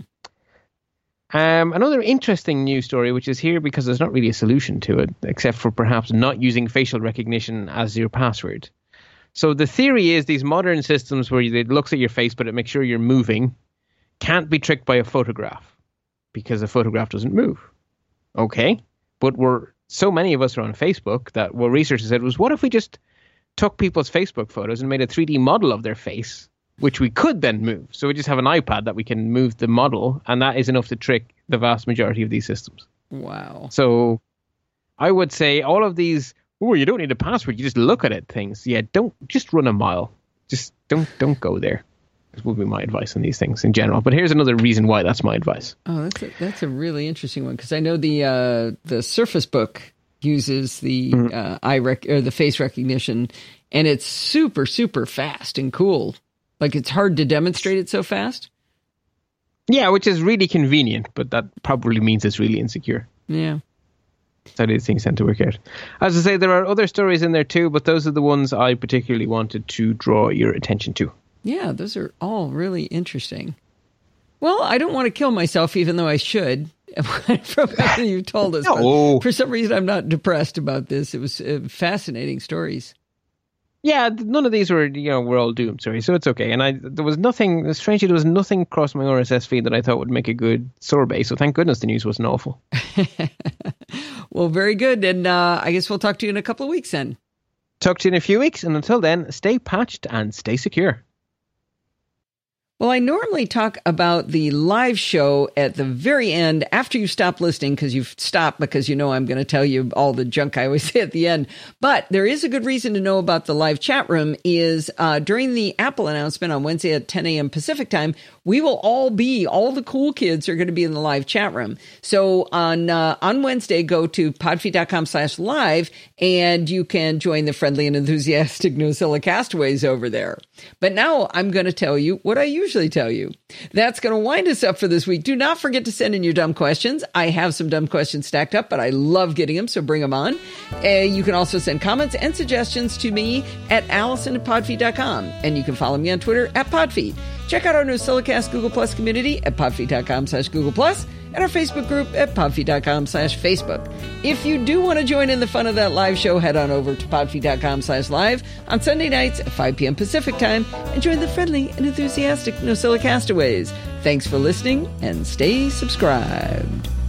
Another interesting news story, which is here because there's not really a solution to it, except for perhaps not using facial recognition as your password. So the theory is these modern systems where it looks at your face, but it makes sure you're moving, can't be tricked by a photograph because a photograph doesn't move. Okay, but so many of us are on Facebook that what researchers said was, what if we just took people's Facebook photos and made a 3D model of their face, which we could then move? So we just have an iPad that we can move the model, and that is enough to trick the vast majority of these systems. Wow. So I would say all of these, you don't need a password, you just look at it things. Yeah, don't just run a mile. Just don't go there. This would be my advice on these things in general. But here's another reason why that's my advice. Oh, that's a really interesting one, because I know the Surface Book uses the the face recognition, and it's super, super fast and cool. Like, it's hard to demonstrate it so fast. Yeah, which is really convenient, but that probably means it's really insecure. Yeah. That's how these things tend to work out. As I say, there are other stories in there too, but those are the ones I particularly wanted to draw your attention to. Yeah, those are all really interesting. Well, I don't want to kill myself, even though I should, from everything you've told us. No. For some reason, I'm not depressed about this. It was fascinating stories. Yeah, none of these were, we're all doomed, sorry, so it's okay. And there was nothing across my RSS feed that I thought would make a good sorbet, so thank goodness the news wasn't awful. Well, very good, and I guess we'll talk to you in a couple of weeks then. Talk to you in a few weeks, and until then, stay patched and stay secure. Well, I normally talk about the live show at the very end after you stop listening, because you've stopped because you know I'm going to tell you all the junk I always say at the end. But there is a good reason to know about the live chat room is during the Apple announcement on Wednesday at 10 a.m. Pacific time, we will all the cool kids are going to be in the live chat room. So on Wednesday, go to podfeet.com/live and you can join the friendly and enthusiastic Nosilla castaways over there. But now I'm going to tell you what I usually tell you. That's going to wind us up for this week. Do not forget to send in your dumb questions. I have some dumb questions stacked up, but I love getting them, so bring them on. You can also send comments and suggestions to me at Allison@podfeet.com, and you can follow me on Twitter @podfeet. Check out our NosillaCast Google Plus community at podfeet.com/Google Plus and our Facebook group at podfeet.com/Facebook. If you do want to join in the fun of that live show, head on over to podfeet.com/live on Sunday nights at 5 p.m. Pacific time and join the friendly and enthusiastic Nosilla castaways. Thanks for listening and stay subscribed.